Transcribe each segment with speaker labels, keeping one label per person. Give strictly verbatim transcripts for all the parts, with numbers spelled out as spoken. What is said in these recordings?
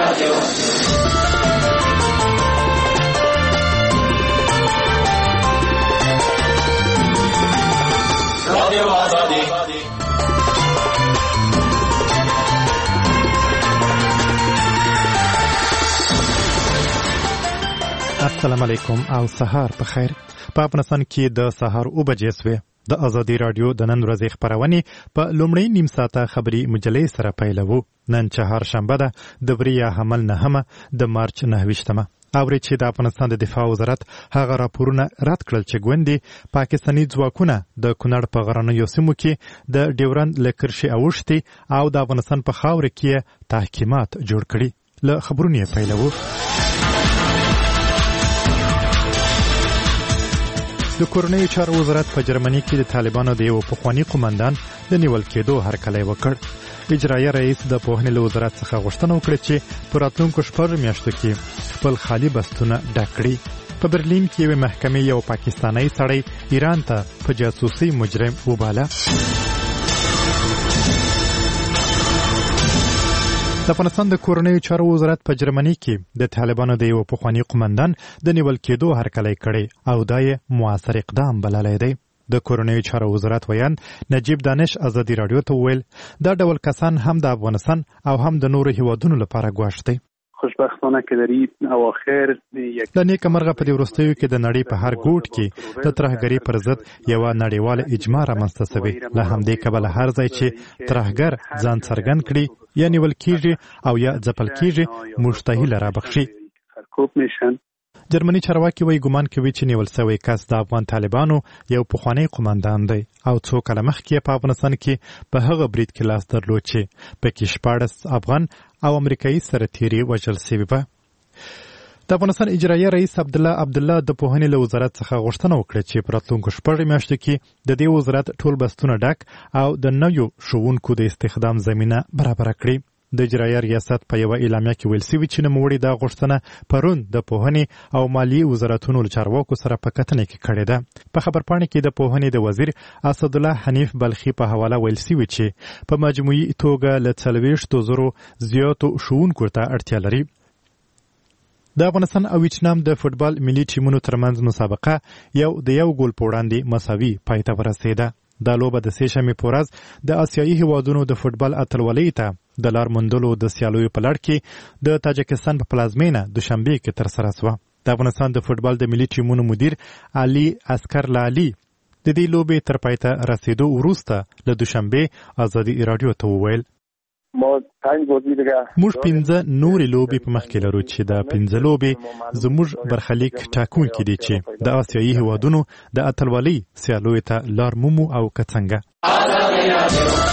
Speaker 1: السلام علیکم او سهار په خیر. په افغانستان کې د سهار او بجې سوې د ازادي رادیو د نن ورځې خبرونه په لومړی نیم ساعته خبري مجلې سره پیلوو. نن چهارشنبه ده د وریا حمل نهمه د مارچ نهویشتمه. اوري چې د افغانستان د دفاع وزارت هغه راپورونه رد کړل چې ګوندې پاکستاني ځواکونه د کونړ په غرنیو سیمو کې د ډیورند لکرشي اوښتي او د افغانستان په خاوره کې تحقیقات جوړ کړي. له خبرونه پیلوو. د کورنیو چارو وزارت په جرمني کې د طالبانو د یو پخوانی قومندان د نیول کېدو هرکلی وکړ. اجرایه رئیس د پوهنې له وزارت څخه غوښتنه وکړه چې په راتلونکو شپږو میاشتو کې خپل خالي بستونه ډک کړي. په برلین کې یوې محکمې یو پاکستانی سړی ایران ته په جاسوسي مجرم وباله. د افغانستان د کورنیو چارو وزارت په جرمني کې د طالبانو د یو پخوانی قومندان د نیول کېدو هرکلی کړی او دا یې موثر اقدام بللی دی. د کورنیو چارو وزارت ویان نجیب دانش ازادي رادیو ته وویل دا ډول کسان هم د افغانستان او هم د نورو هیوادونو لپاره ګواښ دی.
Speaker 2: خوشبختانه که در این اواخر یک
Speaker 1: د نیکه مرغه په دې وروستیو کې د نړۍ په هر ګوټ کې د ترهګرۍ پر ضد یوه نړیواله اجماع رامنځته سوې. له همدې کبله هر ځای چې ترهګر ځان څرګند کړي یا نیول کېږي او یا ځپل کېږي مشتهی لره بخشي. جرمني چارواکي وایي ګمان کوي چې نیول سوی کس د افغان طالبانو یو پخوانی قومندان دی او څو کاله مخکې په افغانستان کې په هغه برید کې لاس درلود چې پکې شپاړس افغان او امریکایي سرتیري وژل سوي وه. د افغانستان اجرایه رئیس عبدالله عبدالله د پوهنې له وزارت څخه غوښتنه وکړه چې په راتلونکو شپږو میاشتو کې د دې وزارت ټول بستونه ډک او د نویو ښوونکو د استخدام زمینه برابره کړي. د اجرایه ریاست په یوه اعلامیه کې ویل سوي چې نوموړي دا غوښتنه پرون د پوهنې او مالیې وزارتونو له چارواکو سره په کتنه کې کړې ده. په خبرپاڼې کې د پوهنې د وزیر اسدالله حنیف بلخي په حواله ویل سوي چې په مجموعي توګه له څلوېښتو زرو زیاتو ښوونکو ته اړتیا لري. د افغانستان او ویتنام د فوټبال ملي ټیمونو ترمنځ مسابقه یو د یو ګول په وړاندې مساوي پای ته ورسېده. دا لوبه د سې شنبې په ورځ د اسیایي هیوادونو د فوټبال اتلولۍ ته د لار موندلو د سیالیو په لړ کې د تاجکستان په پلازمینه دوشنبې کې ترسره شوه. د افغانستان د فوټبال د ملي ټیمونو مدیر علي عسکر لالي د دې لوبې تر پای ته رسېدو وروسته له دوشنبې ازادي رادیو ته وویل موږ پنځه نورې لوبې په مخ کې لرو چې دا پنځه لوبې زموږ برخلیک ټاکونکي دي چې د اسیایي هیوادونو د اتلولۍ سیالیو ته لار مومو او که څنګه.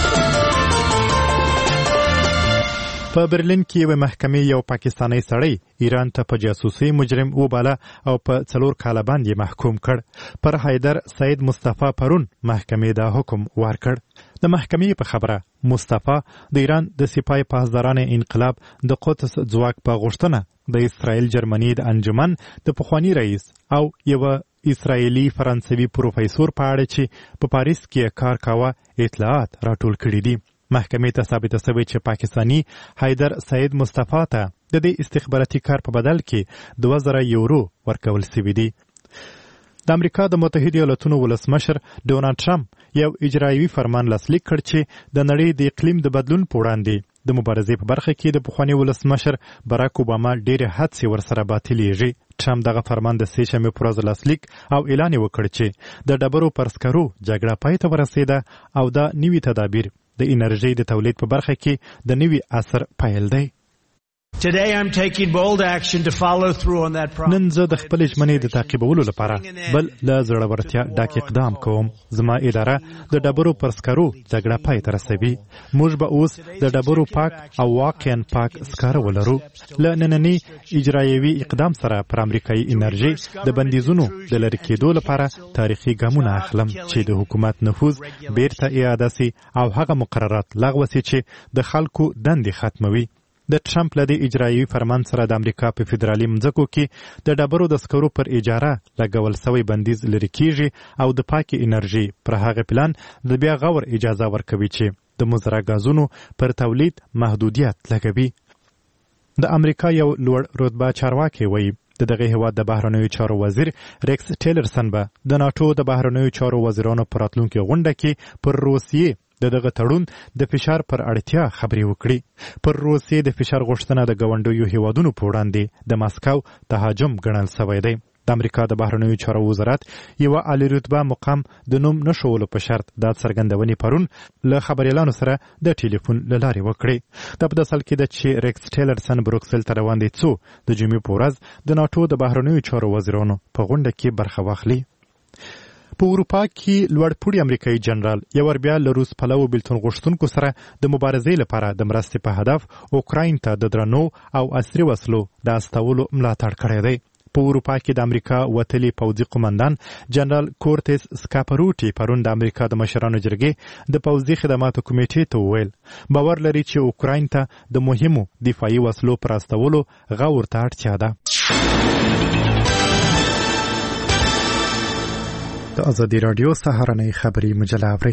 Speaker 1: په برلین کې یوه محکمې یو پاکستانی سړی ایران ته په جاسوسي مجرم وباله او په څلور کاله باندې محکوم کړ. پر حیدر سید مصطفی پرون محکمې دا حکم ورکړ. د محکمې په خبره مصطفی د ایران د سپاه پاسداران انقلاب د قدس ځواک په غوښتنه د اسرائیل جرمني د انجمن د پخوانی رئیس او یوه اسرائیلي فرانسوي پروفیسور په اړه چې په پاریس کې کار کاوه اطلاعات راټول کړي دي. محکمې ته ثابته شوې چې پاکستانی حیدر سید مصطفی ته د دې استخباراتي کار په بدل کې دوه زره یورو ورکول شوي دي. د امریکا د متحده ایالاتونو ولسمشر ډونالډ ټرمپ یو اجرایوي فرمان لاسلیک کړ چې د نړۍ د اقلیم د بدلون په وړاندې د مبارزې په برخه کې د پخوانی ولسمشر براک اوباما ډېرې هڅې ورسره باطلېږي. ټرمپ دغه فرمان د سې شنبې په ورځ لاسلیک او اعلان یې وکړ چې د ډبرو پر سکرو جګړه پای ته ورسېده او دا نوي تدابیر د انرژۍ د تولید په برخه کې د نوي عصر پیل دی.
Speaker 3: Today I'm taking bold action to follow through on that promise.
Speaker 1: نن زه د خپل ژمنې د تعقیبولو لپاره بل له زړورتیا ډک اقدام کوم. زما اداره د ډبرو پر سکرو جګړه پای ته رسوي. موږ به اوس د ډبرو پاک او واقعا پاک سکاره ولرو. له ننني اجرایوي اقدام سره پر امریکایي انرژي د بندیزونو د لرې کېدو لپاره تاریخي ګامونه اخلم چې د حکومت نفوذ بیرته اعاده سي او هغه مقررات لغوه سي چې د خلکو دندې ختموي. د ټرمپ له دې اجرایوي فرمان سره د امریکا په فدرالي مځکو کې د ډبرو د سکرو پر اجاره لګول سوی بندیز لرې کیږي او د پاکې انرژي پر هغه پلان د بیا غور اجازه ورکوي چې د مضره غازونو پر تولید محدودیت لګوي. د امریکا یو لوړ رتبه چارواکي وایي د دغه هیواد د بهرنیو چارو وزیر ریکس ټیلرسن به د ناتو د بهرنیو چارو وزیرانو په راتلونکي غونډه کې پر روسیې د دغه تړون د فشار پر اړتیا خبرې وکړي. پر روسیې د فشار غوښتنه د ګاونډیو هیوادونو په وړاندې د ماسکو تهاجم ګڼل شوی دی. د امریکا د بهرنیو چارو وزارت یو عالی رتبه مقام د نوم نشولو په شرط دا څرګندونې پرون له خبريالانو سره د ټلیفون له لارې وکړي. دا په داسې حال کې ده چې ریکس ټیلرسن بروکسل ته روان دی څو د جمعې په ورځ د ناتو د بهرنیو چارو وزیرانو په غونډه کې برخه واخلي. په اروپا کې لوړپوړي امریکایي جنرال یو ور بیا له روس پلوو بیلتون غوښتونکو سره د مبارزې لپاره د مرستې په هدف اوکراین ته د درنو او عصري وسلو د استولو ملاتړ کړی دی. په اروپا کې د امریکا وتلي پوځي قومندان جنرال کورتس سکاپروټي پرون د امریکا د مشرانو جرګې د پوځي خدماتو کمیټې ته وویل باور لري چې اوکراین ته د مهمو دفاعي وسلو پر استولو غور ته اړتیا ده. د ازادي رادیو سهارنۍ خبری مجله اوري.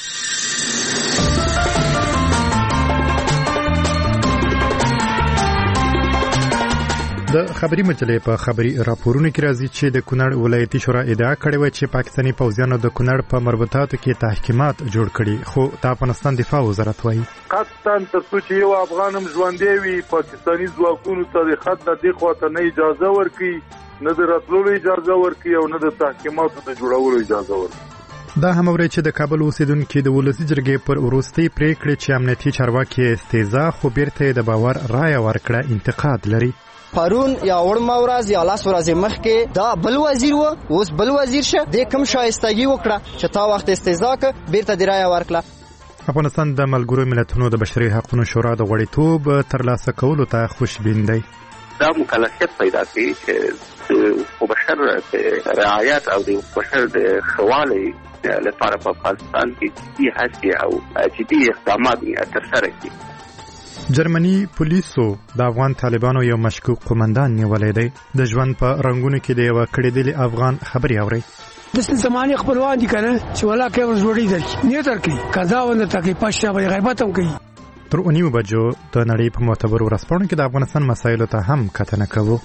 Speaker 1: د خبري مجلې په خبري راپورونو کې راځي چې د کونړ ولایتي شورا ادعا کړې و چې پاکستاني پوځیانو د کونړ په مربوطاتو کې تحقیقات جوړ کړي، خو د افغانستان دفاع وزارت وایي
Speaker 4: قطعاً تر څو چې یو افغانم ژوندی وي پاکستاني ځواکونو ته د خط نه دی خواته نه اجازه ورکړي، نه د راتلولو اجازه ورکړي او نه د تحقیقاتو د جوړولو اجازه ورکړي.
Speaker 1: دا هم اوري چې د کابل اوسیدونکو د ولسی جرګې پر وروستي پریکړې چې امنیتي چارواکي استهزاء خو بیرته د باور رائے ورکړه انتقاد لري.
Speaker 5: پرون یا وړم ورځ یا لاس ورځ مخکې دا بل وزیر و اوس بل وزیر شه د کوم شایستګي وکړه چې تا وخت استهزاء ک بیرته د رائے ورکړه.
Speaker 1: افغانستان د ملګرو ملتونو د بشري حقوقو شورا د غړیتوب ترلاسه کولو ته خوشبین دی.
Speaker 6: دا مکلفیت پیدا کوي چې په بشر د رعایت او د بشر د خوالي لپاره په افغانستان کې جدي هڅې او جدي اقدامات ترسره کړي.
Speaker 1: جرمني پولیسو د افغان طالبانو یو مشکوک قومندان نیولې دی. د ژوند په رنگونو کې د یو کړيدلي افغان خبري اوري.
Speaker 7: د زماني خپلوان دي کنه چې ولا کې ورځوړي درکې نه درکې قضا ونه تکي پښه به غیبت هم کوي.
Speaker 1: تر اونیو بجو د نړۍ په معتبرو ورځپاڼو کې د افغانستان مسایلو ته هم کتنه کوو.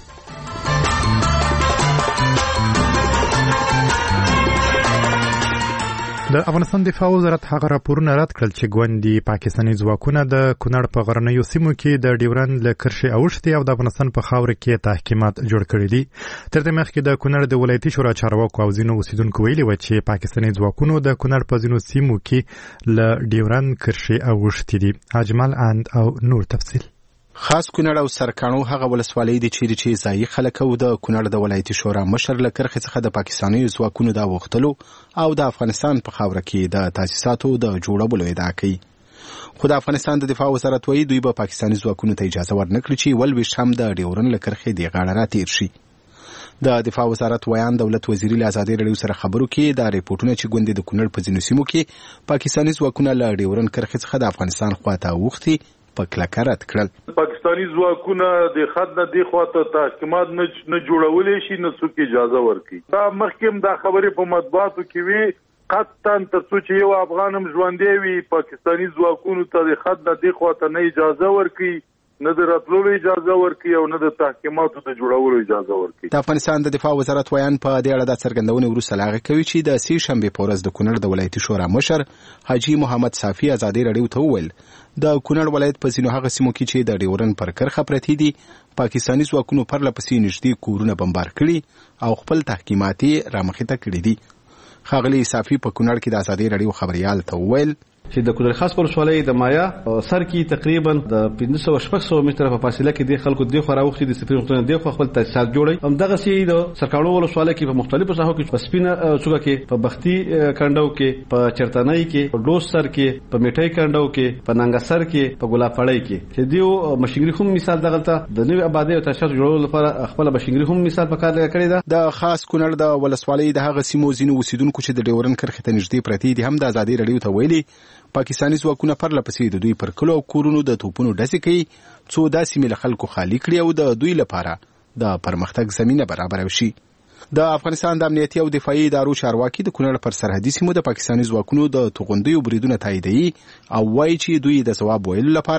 Speaker 1: د افغانستان دفاع وزارت هغه راپورونه رد کړل چې ګوندي پاکستاني ځواکونه د کونړ په غرنیو سیمو کې د ډیورند له کرښې اوښتي او د افغانستان په خاور کې تحقیقات جوړ کړي دي. تر دې مخکې د کونړ د ولایتي شورا چارواکو او ځینو اوسیدونکو ویلي و چې پاکستاني ځواکونو د کونړ په ځینو سیمو کې له ډیورند کرښې اوښتي دي. اجمل اند او نور تفصیل.
Speaker 8: خاص کونړ او سرکانو هغه ولسوالۍ دي چې چې ځایي خلک او د کونړ د ولایتي شورا مشر له کرښې څخه د پاکستاني ځواکونو د وختلو او د افغانستان په خاور کې د تاسیساتو د جوړولو ادعا کوي. خو د افغانستان د دفاع وزارت وایي دوی به پاکستاني ځواکونو ته اجازه ورنکړي چې ولویشت هم د ډیورن له کرښې د غاړه راتېر شي. د دفاع وزارت ویان دولت وزیري له ازادي رادیو سره خبرو کې دا ریپورتونه چې ګوندې د کونړ په ځینو سیمو کې پاکستاني ځواکونه له ډیورن کرښې څخه د افغانستان خواته اوښتي په کلکه رد کړل.
Speaker 4: پاکستاني ځواکونه د خط نه دی خواته تحقیقات نه جوړولې شي نه څوک اجازه ورکړي. دا مخکې دا خبرې په مطبوعاتو کې وي قطعاً تر څو چې یو افغانم ژوندی وي پاکستاني ځواکونو ته د خط نه دی خواته نه اجازه ورکړي، نه د راتلولو اجازه ورکړي او نه د تحقیقاتو د جوړولو اجازه ورکړي.
Speaker 8: د افغانستان د دفاع وزارت ویان په دې اړه د څرګندونې وروسته لاغه کوي چې د سې شنبې په ورځ د کونړ د ولایتي شورا مشر حاجي محمد صافي ازادي رادیو ته وویل د کونړ ولایت په ځینو هغه سیمو کې چې د ډیورن پر کرښه پرتې دي پاکستاني ځواکونو پرله پسې نږدې کورونه بمبار کړي او خپل تحقیقات رامخې ته کړي دي. ښاغلي صافي په کونړ کې د ازادي رادیو خبريال ته وویل
Speaker 9: چې د کونړ خاص ولسوالۍ د مایا سر کې تقریبا د پنځه سوه شپږ سوه متره په فاصله کې د خلکو د خو راوختي د سفیر مختلف د خو خپل تاسیسات جوړي. هم دغه سي د سرکاړو ولسوالۍ کې په مختلفو ساحو کې په سپینه څوګه کې په بختي کندو کې په چرتنۍ کې په ډوس سر کې په میټۍ کندو کې په ننګسر کې په ګلافړۍ کې چې دیو مشنګری هم مثال دغلته د نوې آبادی او تاسیسات جوړولو لپاره خپل مشنګری هم مثال په کار کړی ده.
Speaker 8: د خاص کونړ د ولسوالۍ د هغه سیمو ځینو اوسیدونکو چې د ډیورن کرښې ته نږدې پرتې دي هم د ازادي رادیو ته ویلي پاکستاني ځواکونه پرله پسې د دوی پر کلو او کورونو د توپونو ډزې کوي څو داسې مل خلکو خالی کړي او د دوی لپاره د پرمختګ زمينه برابر شي. د افغانستان د امنیتي او دفاعي ادارو چارواکي د کونړ پر سرحدي سیمو د پاکستاني ځواکونو د توغندیو بریدونه تاییدوي او وایي چې دوی د ځواب ویلو لپاره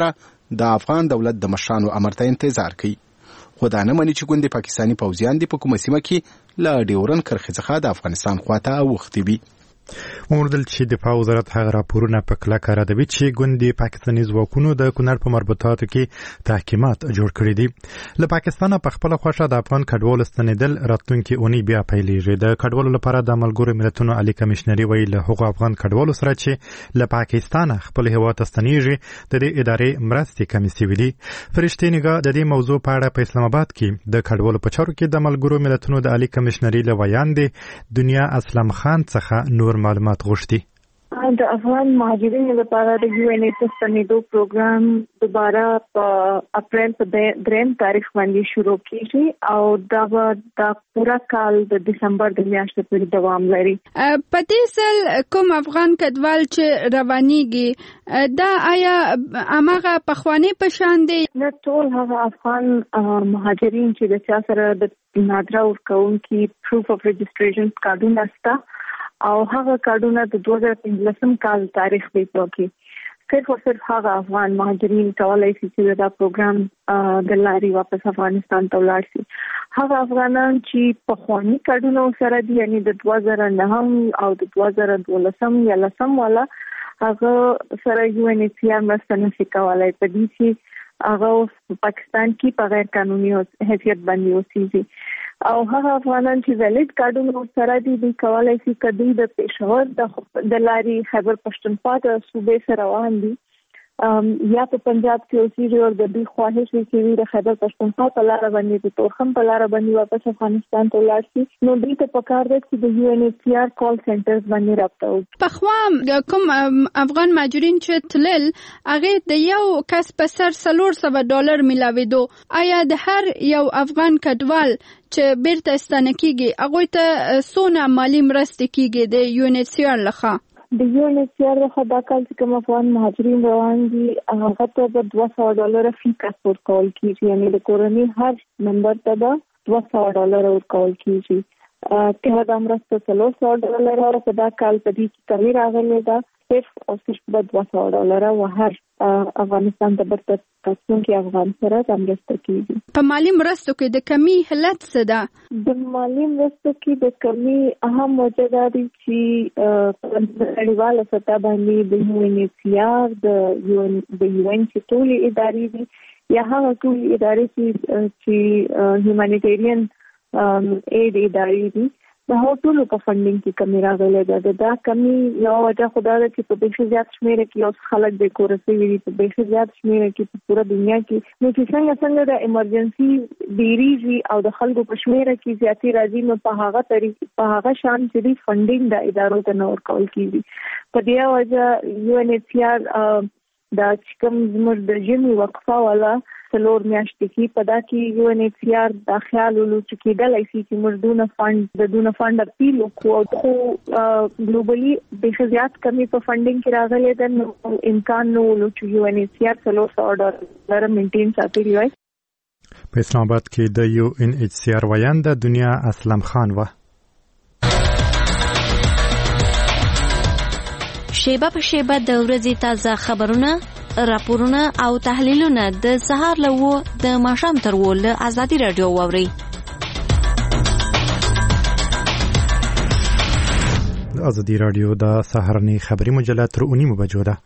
Speaker 8: د افغان دولت د مشرانو امر ته انتظار کوي. خو دا نه مني چې ګوندې پاکستاني پوځیان دي په کومه سیمه کې له ډیورن کرښې څخه د افغانستان خواته اوښتي وي.
Speaker 1: وموندل چې دفاع وزارت هغه راپورونه په کلکه ردوي چې ګوندې پاکستاني ځواکونو د کونړ په مربوطاتو کې تحکیمات جوړ کړي دي. له پاکستانه په خپله خوښه د افغان کډوالو ستنېدل راتلونکي اونۍ بیا پیلېږي. د کډوالو لپاره د ملګرو ملتونو عالي کمیشنري وایي له هغو افغان کډوالو سره چې له پاکستانه خپل هېواد ته ستنېږي د دې ادارې مرستې کمې سوي دي. فرشتې نګاه د دې موضوع په اړه په اسلام آباد کې د کډوالو په چارو کې د ملګرو ملتونو د عالي کمیشنري له ویاندې دنیا اسلم خان څخه نور معلومات غوښتي.
Speaker 10: د افغان مهاجرینو لپاره د یو ان ایچ ستنېدو پروګرام دوباره په اپریل په دریم تاریخ باندې شروع کیږي او دا به د پورا کال د دسمبر د میاشتې پورې دوام لري.
Speaker 11: په دې سل کوم افغان کډوال چې روانيږي دا آیا اماغه پخوانی په شان دي؟
Speaker 10: نه، ټول هغه افغان مهاجرین چې د چا سره د نادره ورکوونکي پروف اف رجسټریشن کارډونه شته او هغه کارډونه د دوه زره پنځلسم کال تاریخ دی پکې. صرف او صرف هغه افغان مهاجرین کولای شي چې دا پروګرام د لاري واپس افغانستان ته ولاړ شي. هغه افغانان چې پخوانی کارډونه سره دي یعنی د دوه زره نهم او د دوه زره دولسم یا لسم والا هغه سره یو ان ایچ سی آر مرسته نشي کولای په دې چې هغه پاکستان کې په غیر قانوني حیثیت باندې اوسېږي. او هغه افغانان چې ویلیډ کارډونه سره دي دوی کولای شي کدی د پېښور د لاري خیبر پښتونخوا د صوبې سره روان دي یا په پنجاب کې اوسېږي او د دوی خواهش وي چې د خیبر پښتونخوا په لاره باندې د تورخم په لاره باندې واپس افغانستان ته ولاړ شي. نو دوی ته پکار دی چې د یو ان ایچ سی آر کال سنټرز باندې رابطه وکړي.
Speaker 11: پخوا کوم افغان مهاجرین چې تلل هغه د یو کس په سر څلور سوه ډالر ملاوېدو. آیا د هر یو افغان کډوال چې بیرته ستانه کیږي هغه ته څونه مالی مرسته کیږي د یو ان ایچ سی آر لخوا؟
Speaker 10: د یو ان ایچ سی آر لخوا دا کال چې کوم افغان مهاجرین روان دي هغه ته به دوه سوه ډالر فی کس ورکول کیږي، یعنی د کورنۍ هر ممبر ته به دوه سوه ډالر ورکول کیږي. که دا مرسته څلور سوه ډالر او په دا کال په دې کې کمی راغلی ده صرف او صرف به دوه سوه ډالر او هر افغانستان ته برته تاسونکي افغان سره د مرسته کیږي.
Speaker 11: په مالی مرستو کې د کمی علت څه ده؟
Speaker 10: د مالی مرستو کې د کمی اهم وجه دا دی چې په نړیواله سطح باندې د یو ان ایچ سی آر د یو د یو ان چې ټولې ادارې دي یا هغه ټولې ادارې چې هیومانیټیرین اید ادارې دي د هغو ټولو په فنډینګ کې کمی راغلی ده. دا کمی یو وجه خو دا ده چې په بیخي زیات شمېره کې اوس خلک بې کوره سوي دي، په بیخي زیات شمېره کې په پوره دنیا کې. نو چې څنګه څنګه د ایمرجنسي ډېرېږي او د خلکو په شمېره کې زیاتې راځي نو په هغه طریقې په هغه شان چې دی فنډینګ د ادارو ته نه ورکول کېږي. په دې وجه یو ان ایچ سی آر دا چې کوم زموږ د ژمي وقفه والا څلور میاشتې کې په دا کې یو ان ایچ سی آر دا خیال ولو چې کېدلی شي چې موږ دونه فنډ د دونه فنډ اپیل وکړو، خو ګلوبلي بیخي زیات کمی په فنډینګ کې راغلی ده نو امکان نه ولو چې یو ان ایچ سی آر څلور سوه ډالر مینټین ساتلی وای.
Speaker 1: په اسلام آباد کې د یو ان ایچ سی آر ویانده دنیا اسلم خان و.
Speaker 12: شیبه په شیبه د ورځې تازه خبرونه، راپورونه او تحلیلونه د سهار له و د ماښام تر و له ازادي رادیو واورئ.
Speaker 1: ازادي رادیو د سهارني خبري مجله تر اونیمو بجو ده.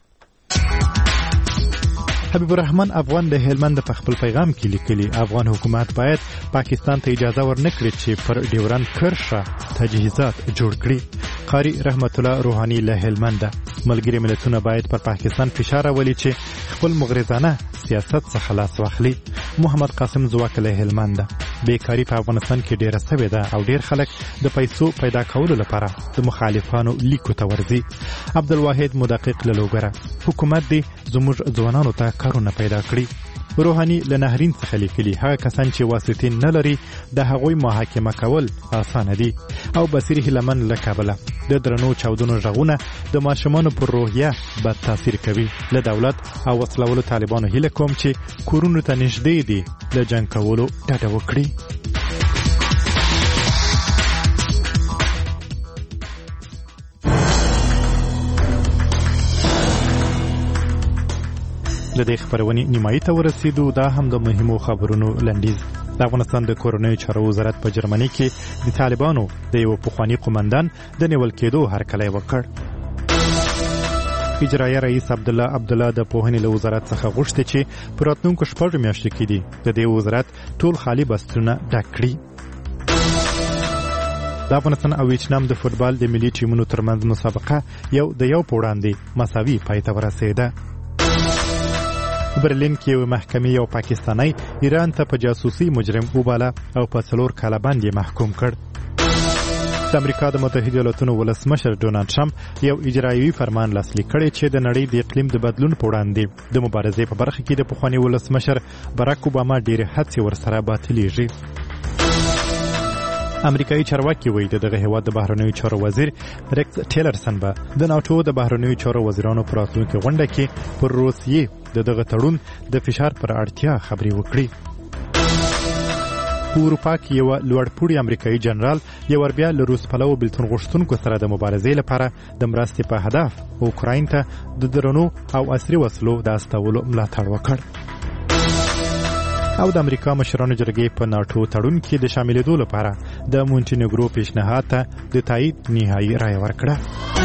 Speaker 1: حبیب الرحمن افغان د هلمند په خپل پیغام کې لیکلي افغان حکومت باید پاکستان ته اجازه ورنکړي چې پر ډیورند کرښه تجهیزات جوړ کړي. قاری رحمت الله روحانی له هلمند ملګری ملتونه باید پر پاکستان فشار راولي چې خپل مغرضانه سیاست څخه خلاص واخلي. محمد قاسم زواک له هلمند بیکاری په افغانستان کې ډیره سوي ده او ډیر خلک د پیسو پیدا کولو لپاره د مخالفانو لیکو ته ورځي. عبدالواحد مدقق له لوګره حکومت دی زموږ ځوانانو ته کارونه پیدا کړي. روحانی له نهرین څخه لیکلي هغه کسان چې واسطین نه لري د هغوی محاکمه کول اسانه دي او بصیر هلمن له کابله د درنو چاودنو ژغونه د ماشومانو پر روحیه بد تاثیر کوي. له دولت او وسلوالو طالبانو هیله کوم چې کورونو ته نږدې دي له جنګ کولو ډډه وکړي. د دې خبرونې نیمایي ته ورسېدو. دا هم د مهمو خبرونو لنډیز. د افغانستان د کورنیو چارو وزارت په جرمني کې د طالبانو د یو پخواني قومندان د نیول کېدو هرکلی وکړ. اجرایه رئیس عبدالله عبدالله د پوهنې له وزارت څخه غوښتي چې په راتلونکو شپږو میاشتو کې دي د دې وزارت ټول خالي بستونه ډک کړي. د افغانستان او ویتنام د فوټبال د ملي ټیمونو ترمنځ مسابقه یو د یو په وړاندې مساوي پای ته ورسېده. برلین کې یو محکمې یو پاکستانی ایران ته په جاسوسي مجرم وباله او په څلور کاله باندې محکوم کړ. د امریکا د متحده ایالاتونو ولسمشر ډونالډ ټرمپ یو اجرایوي فرمان لاسلیک کړی چې د نړۍ د اقلیم د بدلون په وړاندې د مبارزې په برخه کې د پخواني ولسمشر باراک اوباما ډېرې هڅې ورسره باطلېږي. امریکایي چارواکي وایي د دغه هېواد د بهرنیو چارو وزیر ریکس ټیلرسن به د ناټو د بهرنیو چارو وزیرانو په راتلونکي غونډه کې پر روسیې د دغه تړون د فشار پر اړتیا خبرې وکړي. په اروپا کې یو لوړپوړی امریکایي جنرال یو ور بیا له روس پلوو بېلتون غوښتونکو سره د مبارزې لپاره د مرستې په هدف اوکراین ته د درنو او عصري وسلو د استولو ملاتړ وکړ. او د امریکا مشرانو جرګې په ناټو تړون کې د شاملېدو لپاره د مونټینګرو پیشنهاد ته د تایید نهایي رایه ورکړه.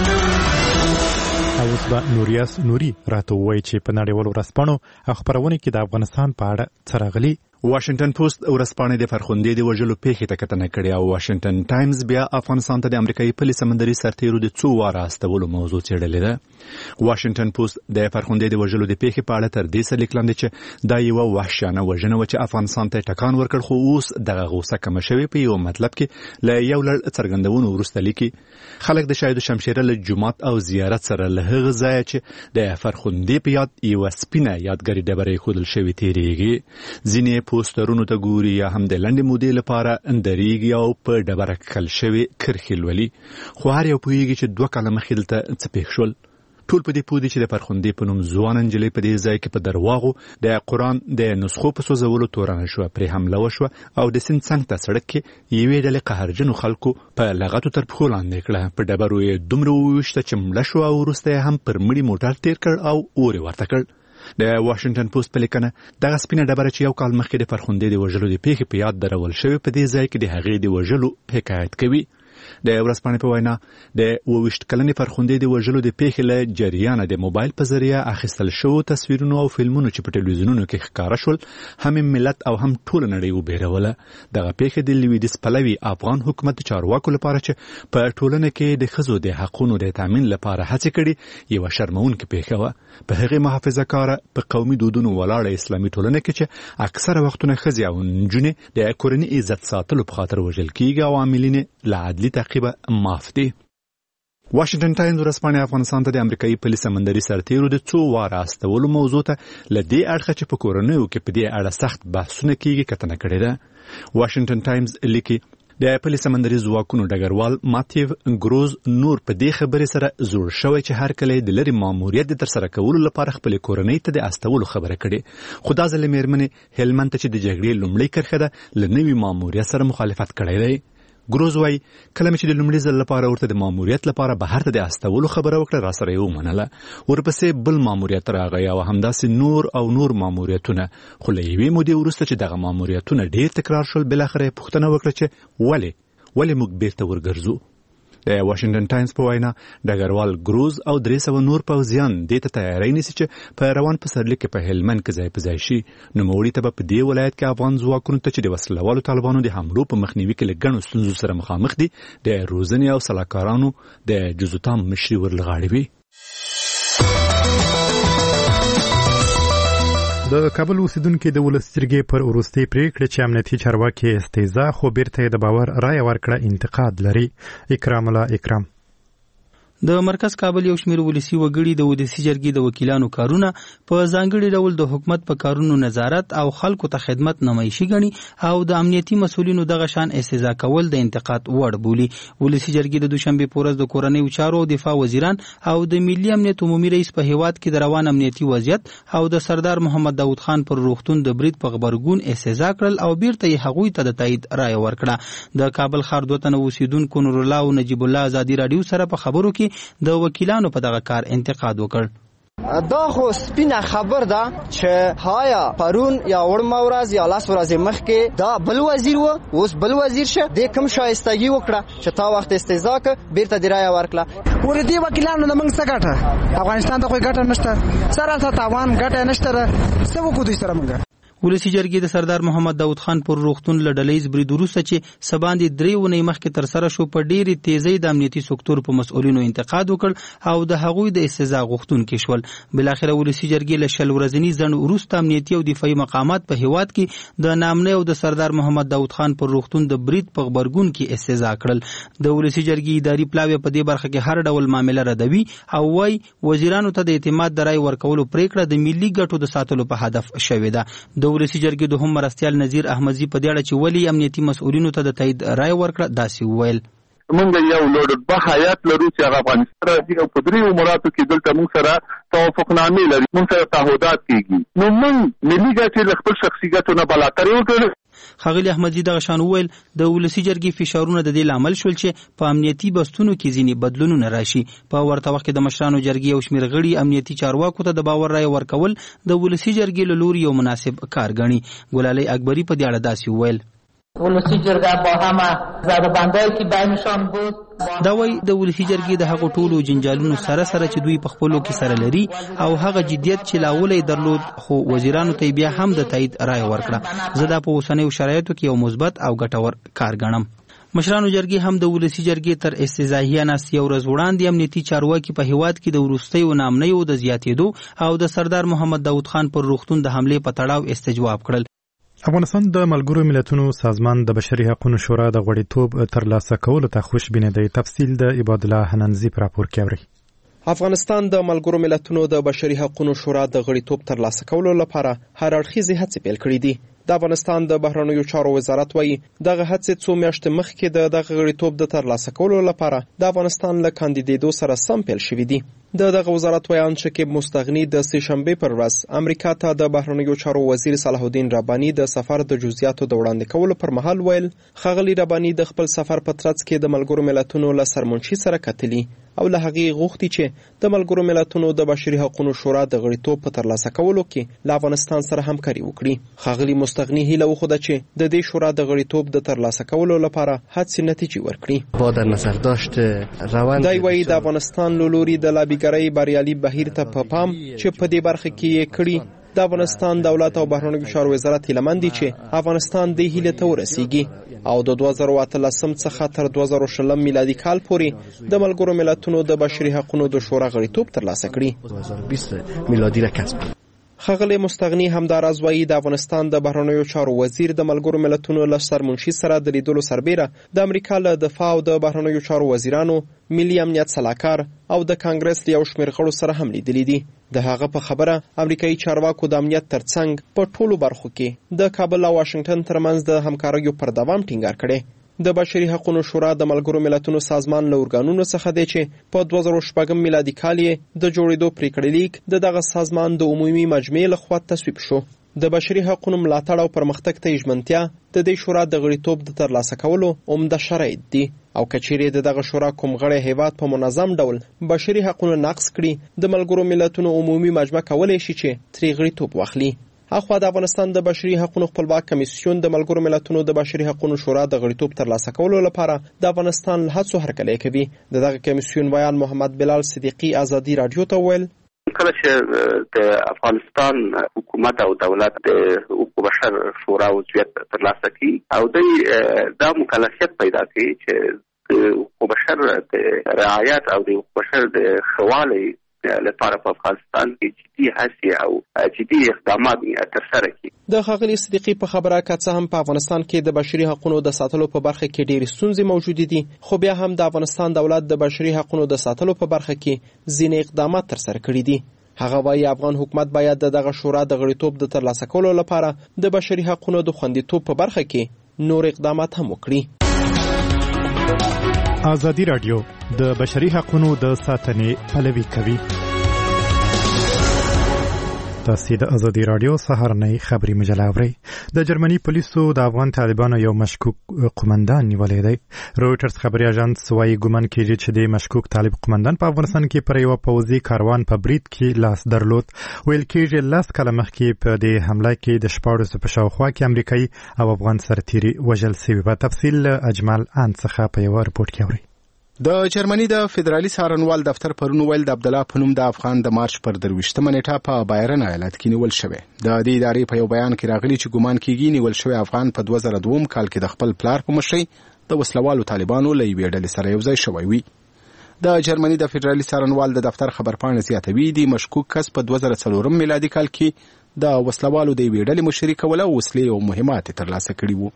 Speaker 1: او اوس به نوریاس نوري راته ووایي چې په نړیوالو ورځپاڼو او خپرونې کې د افغانستان په اړه څه راغلي.
Speaker 8: واشنگټن پوسټ ورځپاڼې د فرخندې د وژلو پیښې ته کتنه کړې او واشنگټن ټایمز بیا افغانستان ته د امریکایي پلي سمندري سرتیرو د څو واره استولو موضوع څېړلې ده. واشنگټن پوسټ د فرخندې د وژلو د پیښې په اړه تر دې څه لیک لاندې چې دا یوه وحشیانه وژنه وه چې افغانستان ته ټکان ورکړ، خو اوس دغه غوسه کمه شوې. په یو مطلب کې له یو لړ څرګندونو وروسته لیکي خلک د شاهد شمشیره له جومات او زیارت سره له هغه ځایه چې د فرخندې په یاد یوه سپینه یادګاري ډبره ایښودل شوې تېرېږي. ځینې پوسټرونو ته ګوري یا هم د لنډې مودې لپاره اندریږي او په ډبره کښل شوې کرښې لولي. خو هر یو پوهېږي چې دوه کاله مخکې دلته څه پېښ شول. ټول په دې پوه دي چې د فرخندې په نوم ځوانه نجلۍ په دې ځای کې په درواغو د قرآن د نسخو په سوځولو تورنه شوه، پرې حمله وشوه او د سیند څنګ ته سړک کې یوې ډلې قهرجنو خلکو په لغتو تر پښو لاندې کړه. په ډبرو یې دومره وویشته چې مړه شوه او وروسته یې هم پر مړي موټر تېر کړ او اور یې ورته کړ. د واشنگټن پوسټ په لیکنه دغه سپینه ډبره چې یو کال مخکې د فرخندې د وژلو د پیښې په یاد درول شوې په دې ځای کې د هغې د وژلو حکایت کوي. د ورځپاڼې په وینا د اووه ویشت کلنې فرخندې د وژلو د پیښې له جریانه د موبایل په ذریعه اخیستل شوو تصویرونو او فلمونو چې په ټلویزیونونو کې ښکاره شول هم ملت او هم ټوله نړۍ وبېروله. دغه پیښې د لویدیځ پلوي افغان حکومت د چارواکو لپاره چې په ټولنه کې د ښځو د حقونو د تامین لپاره هڅې کړي یوه شرموونکې پیښه وه. په هغې محافظه کاره په قومي دودونو ولاړه اسلامي ټولنه کې چې اکثره وختونه ښځې او نجونې د کورني عزت ساتلو په خاطر وژل کېږي او عاملین له عدلي تعقیبه معاف دي. واشنگټن ټایمز ورځپاڼې افغانستان ته د امریکایي پلي سمندري سرتیرو د څو واره استولو موضوع ته له دې اړخه چې په کورنیو کې په دې اړه سخت بحثونه کېږي کتنه کړې ده. واشنگټن ټایمز لیکي د پلي سمندري ځواکونو ډګروال ماتیو ګروز نور په دې خبرې سره زوړ شوی چې هر کله د لرې ماموریت د ترسره کولو لپاره خپلې کورنۍ ته د استولو خبره کړې. خو دا ځل مېرمنې هلمند ته چې د جګړې لومړۍ کرښه ده له نوي ماموریت سره مخالفت کړی دی. ګروز وایي کله چې د لومړي ځل لپاره ورته د ماموریت لپاره بهر ته د استولو خبره وکړه راسره یې ومنله. ورپسې بل ماموریت راغی او همداسې نور او نور ماموریتونه. خو له یوې مودې وروسته چې دغه ماموریتونه ډېر تکرار شول بالاخره یې پوښتنه وکړه چې ولې ولې موږ بیرته ورګرځو. د واشنگټن ټایمز په وینا ډګروال ګروز او درې سوه نور پوځیان دې ته تیاری نیسي چې په روان پسرلي کې په هلمند کې ځای په ځای شي. نوموړي ته به په دې ولایت کې افغان ځواکونو ته چې د وسلهوالو طالبانو د حملو په مخنیوي کې له ګڼو ستونزو سره مخامخ دي د روزنې او سلاکارانو د جزوتام مشري ورلغاړي وي.
Speaker 1: د کابل اوسیدونکو د ولس جرګې پر وروستۍ پریکړې چې امنیتي چارواکي استهزاء خو بیرته د باور رایه ورکړه انتقاد لري. اکرام الله اکرام
Speaker 13: د مرکز کابل یو شمېر ولسي وګړي د ولسي جرګې د وکیلانو کارونه په ځانګړي ډول د حکومت په کارونو نظارت او خلکو ته خدمت نمایشي ګڼي او د امنیتي مسؤلینو دغه شان استهزاء کول د انتقاد وړ بولي. ولسي جرګې د دوشنبې په ورځ د کورنیو چارو او دفاع وزیران او د ملي امنیت عمومي رئیس په هیواد کې د روان امنیتي وضعیت او د سردار محمد داود خان پر روغتون د برید په غبرګون استهزاء کړل او بیرته یې هغوی ته د تایید رایه ورکړه. د کابل ښار دوه تنه اوسیدونکو نور الله او نجیب الله ازادي راډیو سره په خبرو کې د وکیلانو په دغه کار انتقاد وکړ.
Speaker 5: دا خو سپینه خبر ده چې هایا پرون یا وړمه ورځ یا لاس ورځې مخکې دا بل وزیر و اوس بل وزیر شه د کوم شایستګي وکړه چې تا وخت استهزاء ک بیرته دی رایه ورکړه
Speaker 14: ور دي وکیلانو د موږ څه ګټه افغانستان ته کوئی ګټه نشته سره ته تاوان ګټه نشته څه وکړو دوی سره موږ
Speaker 13: ولسی جرګې د سردار محمد داود خان پر روغتون له ډلهیز برید وروسته چې سباندې درې ونې مخکې تر سره شو په ډېرې تیزۍ د امنیتي سکتور په مسؤلینو انتقاد وکړ او د هغوی د استهزاء غوښتونکي شول. بالاخره ولسی جرګې له شل ورځني ځنډ وروسته امنیتي او دفاعي مقامات په هیواد کې د نامنۍ او د سردار محمد داود خان پر روغتون د برید په غبرګون کې استهزاء کړل. د ولسی جرګې اداري پلاوی په دې برخه کې هر ډول معامله ردوي او وايي وزیرانو ته د اعتماد د رای ورکولو پریکړه د ملي ګټو د ساتلو په هدف شوې ده. د ولسی جرګې د هم مرستیال نذیر احمدزی په دې اړه چې ولی امنیتي مسؤلینو ته د تایید رای ورکړه داسې وویل.
Speaker 15: موږ یو لوړ بحایات لرو چې هغه افغانستان راځي او په دریو مراتو کې دلته موږ سره توافقنامې لري، موږ سره تعهدات کېږي، نو موږ ملي ګټې له خپل شخصي ګټو نه بالاتر وکړو.
Speaker 13: ښاغلي احمدزی دغه شان وویل د ولسی جرګې فشارونه د دې لامل شول چې په امنیتي بستونو کې ځینې بدلونونه راشي. په ورته وخت کې د مشرانو جرګې او شمېر غړي امنیتي چارواکو ته د باور رای ورکول د ولسی جرګې له لوري یو مناسب کار ګڼي. ګلالۍ اکبري په دې اړه داسې وویل.
Speaker 16: ولسی جرګه با همه زده‌بندی که بینشان بود
Speaker 13: دا وایي د ولسی جرګې د هغو ټولو جنجالونو سره سره چې دوی په خپلو کې سره لري او هغه جدیت چې لاولی درلود خو وزیرانو ته بیا هم د تایید رای ورکړه. زه دا په اوسنیو شرایطو کې یو مثبت او ګټور کار ګڼم. مشرانو جرګې هم د ولسی جرګې تر استثنایي ناستې یو ورځ وړاندې امنیتي چارواکي په هیواد کې د وروستیو نامنیو د زیاتېدو او د سردار محمد داود خان پر روغتون د حملې په تړاو استجواب کړل.
Speaker 1: افغانستان د ملګرو ملتونو سازمان د بشري حقوقو شورا د غړیتوب ترلاسه کولو ته خوشبینه دی. تفصیل د عباد الله حننزی په راپور کې اوري.
Speaker 17: افغانستان د ملګرو ملتونو د بشري حقوقو شورا د غړیتوب ترلاسه کولو لپاره هر اړخیزې هڅې پیل کړې دي. د افغانستان د بهرنیو چارو وزارت وایي دغه هڅې څو میاشتې مخکې د دغه غړیتوب د ترلاسه کولو لپاره د افغانستان له کاندیدېدو سره سم پیل شوي دي. د دغه وزارت ویان شکیب مستغنی د سه شنبه پر ورځ امریکا ته د بهرنیو چارو وزیر صلاح الدین ربانی د سفر د جزئیاتو د وړاندې کولو پر مهال ویل ښاغلي ربانی د خپل سفر په ترڅ کې د ملګرو ملتونو له سرمنشي سره کتلي او له هغې غوښتي چې د ملګرو ملتونو د بشري حقوقو شورا د غړیتوب په ترلاسه کولو کې له افغانستان سره همکاري وکړي. ښاغلي مستغنی هیله وښوده چې د دې شورا د غړیتوب د ترلاسه کولو لپاره هڅې نتیجې ورکړي.
Speaker 18: با در نظر داشت روند
Speaker 17: دی وایي د افغانستان له لوري د لابیګرۍ بریالي بهیر ته په پام چې په دې برخه کې یې کړي. د افغانستان دولت او بهرنیو چارو وزارت هیلهمند دي چې افغانستان دې هیلې ته ورسیږي او د دوه زره اتلسم څخه تر دوه زره شلم میلادي کال پورې د ملګرو ملتونو د بشري حقوقو د شورا غړیتوب ترلاسه کړي.
Speaker 18: دوه زره بیست میلادي را کسب کړي.
Speaker 17: ښاغلی مستغنی همداراز وایي د افغانستان د بهرنیو چارو وزیر د ملګرو ملتونو له سرمنشي سره د لیدلو سربیره د امریکا له دفاع او د بهرنیو چارو وزیرانو، ملي امنیت سلاکار او د کانګرس له یو شمېر غړو سره هم لیدلي دي. د هغه په خبره امریکایي چارواکو د امنیت ترڅنګ په ټولو برخو کې د کابل او واشنگټن ترمنځ د همکاریو پر دوام ټینګار کړي. د بشري حقوقو شورا د ملګرو ملتونو سازمان له ارګانونو څخه دی چې په دوه زره شپږم میلادي کال یې د جوړېدو پریکړه لیک د دغه سازمان د عمومي مجمع لخوا تصویب شو. د بشري حقوقو ملاتړ او پرمختګ ته ژمنتیا د دې شورا د غړیتوب د ترلاسه کولو عمده شرایط دي او کچېرې د دغه شورا کوم غړی هیواد په منظم ډول بشري حقوقو نقض کړي د ملګرو ملتونو عمومي مجمع کولی شي چې ترې غړیتوب واخلي. اخوا د افغانستان د بشري حقوقو خپلواک کمیسیون د ملګرو ملتونو د بشري حقوقو شورا د غړیتوب ترلاسه کولو لپاره د افغانستان له هڅو هرکلی کوي. د دغه کمیسیون ویان محمد بلال صدیقي ازادي رادیو ته ویل
Speaker 6: کله چې د افغانستان حکومت او دولت د حقوق بشر شورا عضویت ترلاسه کړي او دوی دا مکلفیت پیدا کړي چې د حقوق بشر د رعایت او د حقوق بشر د ښه لپاره په افغانستان کې جدي هڅې او جدي اقدامات ترسره کړي.
Speaker 17: د ښاغلي صدیقي په خبره که څه هم په افغانستان کې د بشري حقوقو د ساتلو په برخه کې ډېرې ستونزې موجودې دي، خو بیا هم د افغانستان دولت د بشري حقوقو د ساتلو په برخه کې ځینې اقدامات ترسره کړي دي. هغه وایي افغان حکومت باید د دغه شورا د غړیتوب د ترلاسه کولو لپاره د بشري حقوقو د خوندیتوب په برخه کې نور اقدامات هم وکړي.
Speaker 1: ازادي رادیو د بشري حقوقو د ساتنې پلوي کوي. تاسو د ازادي رادیو سهارنۍ خبري مجله اورئ. د جرمني پولیسو د افغان طالبانو یو مشکوک قومندان نیولې دی. رويټرز خبري اژانس وايي ګومان کیږي چې د مشکوک طالب قومندان په افغانستان کې پر یو پوځي کاروان په برید کې لاس درلود. ویل کېږي لاس کله مخکې په دې حمله کې د شپاړسو په شاوخوا کې امریکایي او افغان سرتیري وژل شوي. په تفصیل اجمل ان څخه په یو رپورت کې اورئ.
Speaker 8: د جرمني د فدرالي څارنوال دفتر پرون ویل د عبد الله په نوم د افغان د مارچ پر درویشتمه نیټه په بایرن ایالت کې نیول شوی. د دې ادارې په یو بیان کې راغلي چې ګومان کیږي نیول شوی افغان په دوه زره دوه کال کې د خپل پلار په مشرۍ د وسلوالو طالبانو له یوې ډلې سره یو ځای شوی وي. د جرمني د فدرالي څارنوال د دفتر خبرپاڼه زیاتوي د مشکوک کس په دوه زره څلور میلادي کال کې د وسلوالو د یوې ډلې مشري کوله او وسلې او مهمات ترلاسه کړي وو.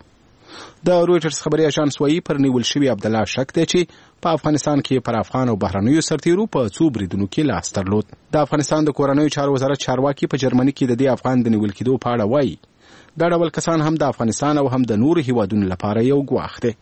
Speaker 8: د رويټرز خبري اژانس وايي پر نیول شوی عبد الله شک دی چې په افغانستان کې پر افغان او بهرنیو سرتیرو په څو بریدونو کې لاس درلود. د افغانستان د کورنیو چارو وزارت چارواکي په جرمني کې د دې افغان د نیول کېدو په اړه وايي دا ډول کسان هم د افغانستان او هم د نورو هیوادونو لپاره یو ګواښ دی.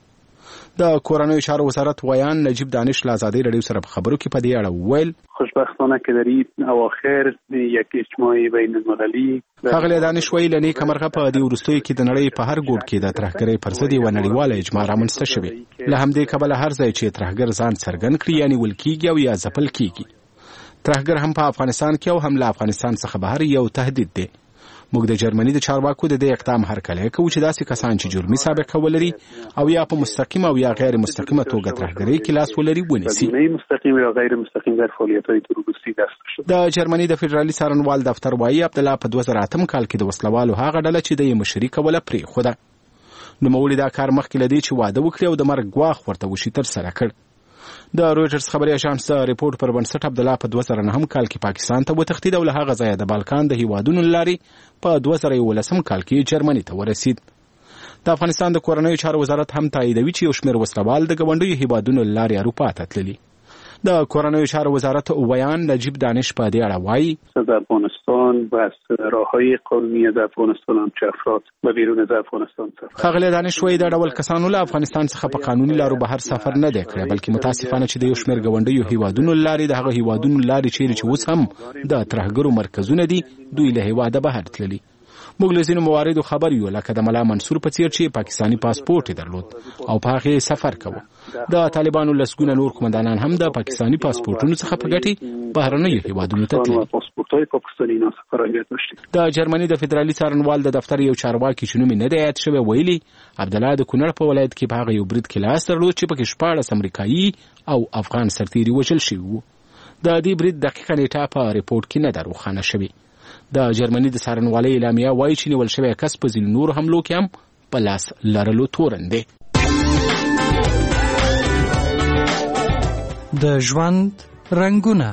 Speaker 8: د کورنیو چارو وزارت ویان نجیب دانش له ازادي رادیو سره په خبرو کې په دې اړه وویل
Speaker 2: خوشبختانه که در این اواخر یک اجتماع بین المللی
Speaker 8: هغه دانش ویل نه کمرغه په دې ورستوي کې د نړۍ په هر ګوټ کې د ترهګرۍ پر ضد یو نړیواله اجماع رامنځته شوې. له همدې کبله هر ځای چې ترهګر ځان څرګند کړي یعنی ولکېږي او یا ځپل کېږي. ترهګر هم په افغانستان کې او هم له افغانستان څخه بهر یو تهدید دی. موږ د جرمني د چارواکو د دې اقدام هرکلی کوو چې داسې کسان چې جرمي سابقه ولري او یا په مستقیم او یا غیر مستقیمه توګه ترهګرۍ کې لاس ولري ونیسي.
Speaker 2: مستقیم یا غیر مستقیم در فعالیت‌های تروریستی دست شد.
Speaker 8: د جرمني د فدرالي څارنوال دفتر وايي عبد الله په دوه زره اتم کال کې د وسلوالو هغه ډله چې د یې مشري کوله پرېښوده. نوموړي دا کار مخکې له دې چې واده وکړي او د مرګ ګواښ ورته وشي ترسره کړ. د رويټرز خبري اژانس د ریپورت پر بنسټ عبد الله په دوه زره نهم کال کې پاکستان ته وتښتید او له هغه ځایه د بالکان د هیوادونو لارې په دوه زره یولسم کال کې جرمني ته ورسید. د افغانستان د کورنیو چارو وزارت هم تاییدوي چې یو شمېر وسلوال د ګاونډیو هیوادونو لارې اروپا ته تللي. د کورنیو چارو وزارت ویان نجیب دانش په دې اړه وایي
Speaker 2: در افغانستان و از راههای قانونی در افغانستان هم چه افراد و بیرون از افغانستان سفر
Speaker 8: ښاغلی دانش وایي دا ډول کسانو له افغانستان څخه په قانوني لارو بهر سفر نه دی کړی بلکې متاسفانه چې د یو شمېر ګاونډیو هیوادونو لارې د هغه هیوادونو لارې چیرې چې اوس هم د ترهګرو مرکزونه دي دوی له هیواده بهر تللي. موږ له ځینو مواردو خبر یو لکه د ملا منصور په څیر چې پاکستاني پاسپورت یې درلود او په هغې سفر کوه. د طالبانو لسګونه نور قومندانان هم د پاکستاني پاسپورتونو څخه په ګټې بهرنیو هیوادونو ته تللي. د جرمني د فدرالي څارنوال د دفتر یو چارواکي چې نوم یې نه دی یاد شوی ویلي عبدالله د کونړ په ولایت کې په هغه یو برید کې لاس درلود چې پکې شپاړس امریکایي او افغان سرتیري وژل شوي وو. د دې برید دقیقه نیټه په ریپورت کې نه ده روښانه شوې. د جرمني د څارنوالۍ اعلامیه وایي چې نیول شوی کس په ځینو نورو حملو کې هم په لاس لرلو تورن دی.
Speaker 19: د ژوند رنګونه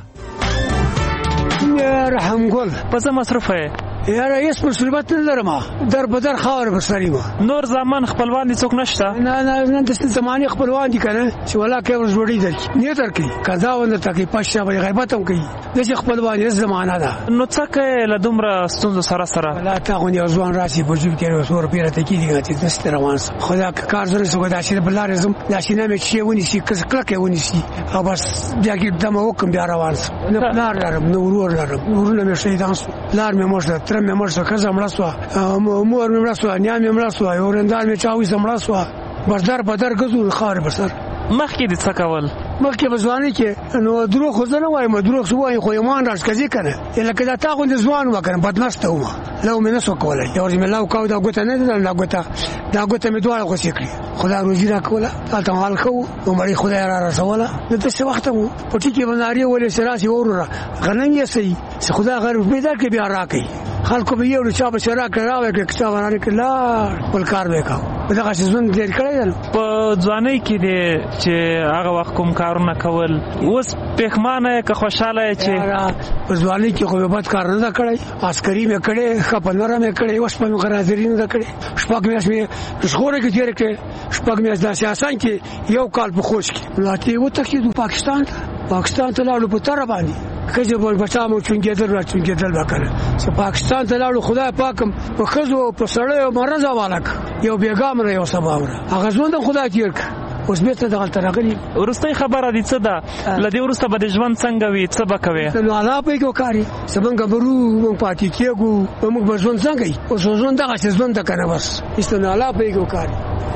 Speaker 7: رحمګل
Speaker 19: په څه مصرفه
Speaker 7: یاره هیڅ مصیبت نه لرم در بدر خاور بسریم
Speaker 19: نور زمان خپلوان دي څوک نشته
Speaker 7: نه نه نه د زماني خپلوان دي کنه چې ولا کې ورځ وړي درک نه درکې قضا ونه تکي پښه به غیبت هم کوي د خپلوان یې زمانہ ده
Speaker 19: نو څکه له دومره ستونزو سره سره
Speaker 7: لا تا غو یو ځوان راشي په جو کې ورسور پیرته کې دي چې دست روان خدا کار زره سو دا چې بلار زم دا چې نه مې شي ونی شي کس کلکه ونی شي او بس بیا کې دمه وکم بیا روان نه بلار لرم نو ورور لرم ورونه مې شهیدان سو بلار مې مرشد تر مې مرشد کزه مړه سو مور مې مړه سو نیا مې مړه سو اورندار مې چاوي مړه سو بردار بدر غزو خار بسر
Speaker 19: مخکې د څه کول
Speaker 7: مخکې بزوانه کې نو دروغ خو نه وایم دروغ سو وایم خو ایمان راځ کځي کنه لکه دا تا غو د ځوان وکړم بدنسته ومه لو مې نسو کولای یو مې لاو کاو دا ګوته نه ده دا ګوته دا ګوته مې دوه غو سیکړي خدا روزي را کوله تاسو حال خو عمرې خدای را رسوله د څه وخت مو پټی کې بناري ولې سراسي وروره غنن یې سي خدا غیر پیدا کې بیا راکې خلکو به یو چا به شرا کراوي کې کتاب باندې کې لا ول کار وکاو دا چې زون ډیر کړی
Speaker 19: په ځواني کې دي چې هغه وخت کوم کارونه کول اوس پخمانه که خوشاله چې
Speaker 7: په ځواني کې خو به کار نه کړی عسکري مې کړی خپلره مې کړی اوس په غرازرین نه کړی شپږ میاشتې مې شخوره کې تیر کې شپږ میاشتې د سیاست کې یو کال په خوش کې لاته وته کې د پاکستان پاکستان ته لاړو په تر باندې کله به بچامو چونګېدل را چونګېدل وکړه چې پاکستان ته لاړو خدای پاکم په خزو په سړیو مرزه والک یو بیګام را یو سباوره هغه ځوند خدای تیر اوس بیرته دغه ترغلی
Speaker 19: ورسته خبره دي څه ده لدی ورسته به د ژوند څنګه وي څه به کوي
Speaker 7: نو الله په کې وکاري سمنګ برو مونږ پاتې کېګو مونږ به ژوند څنګه وي اوس ژوند دغه ژوند ته کنه بس استنه الله په کې وکاري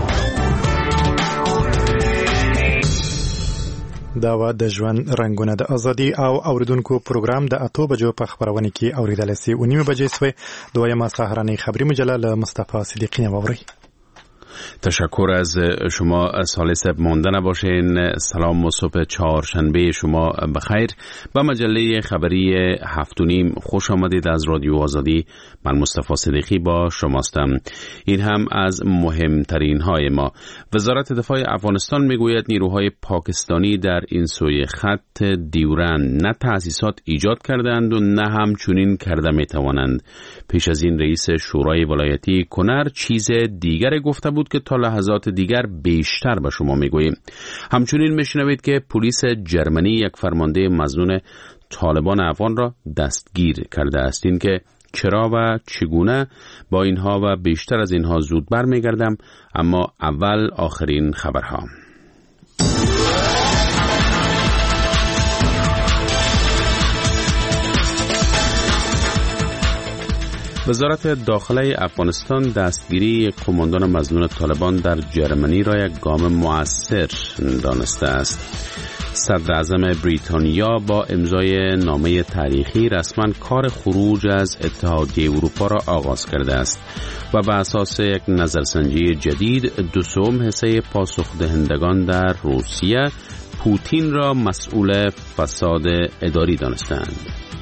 Speaker 1: دا و د ژوند رنگونه د ازادي او اوریدونکو پروګرام د اتو بجو په خبرونه کې اوریدل سي او نیمه بجې سوی دویمه سهارنی خبری مجله له مصطفی صدیقی ووري.
Speaker 20: تشکر از شما سالس مانده نباشین. سلام و صبح چهارشنبه شما بخیر. با مجله خبری هفت و نیم خوش آمدید. از رادیو آزادی من مصطفی صدیقی با شماستم. این هم از مهمترین های ما. وزارت دفاع افغانستان میگوید نیروهای پاکستانی در این سوی خط دیورند نه تأسیسات ایجاد کردند و نه هم چنین کرده میتوانند. پیش از این رئیس شورای ولایتی کنر چیز دیگر گفته بود که تا لحظات دیگر بیشتر به شما میگوییم. همچنین میشنوید که پلیس جرمنی یک فرمانده مظنون طالبان افغان را دستگیر کرده است. این که چرا و چگونه با اینها و بیشتر از اینها زود برمیگردم، اما اول آخرین خبرها. وزارت داخله افغانستان دستگیری قماندان مظنون طالبان در جرمنی را یک گام مؤثر دانسته است. صدر اعظم بریتانیا با امضای نامه تاریخی رسما کار خروج از اتحادیه اروپا را آغاز کرده است و بر اساس یک نظرسنجی جدید دو سوم حصه پاسخ دهندگان در روسیه پوتین را مسئول فساد اداری دانستند.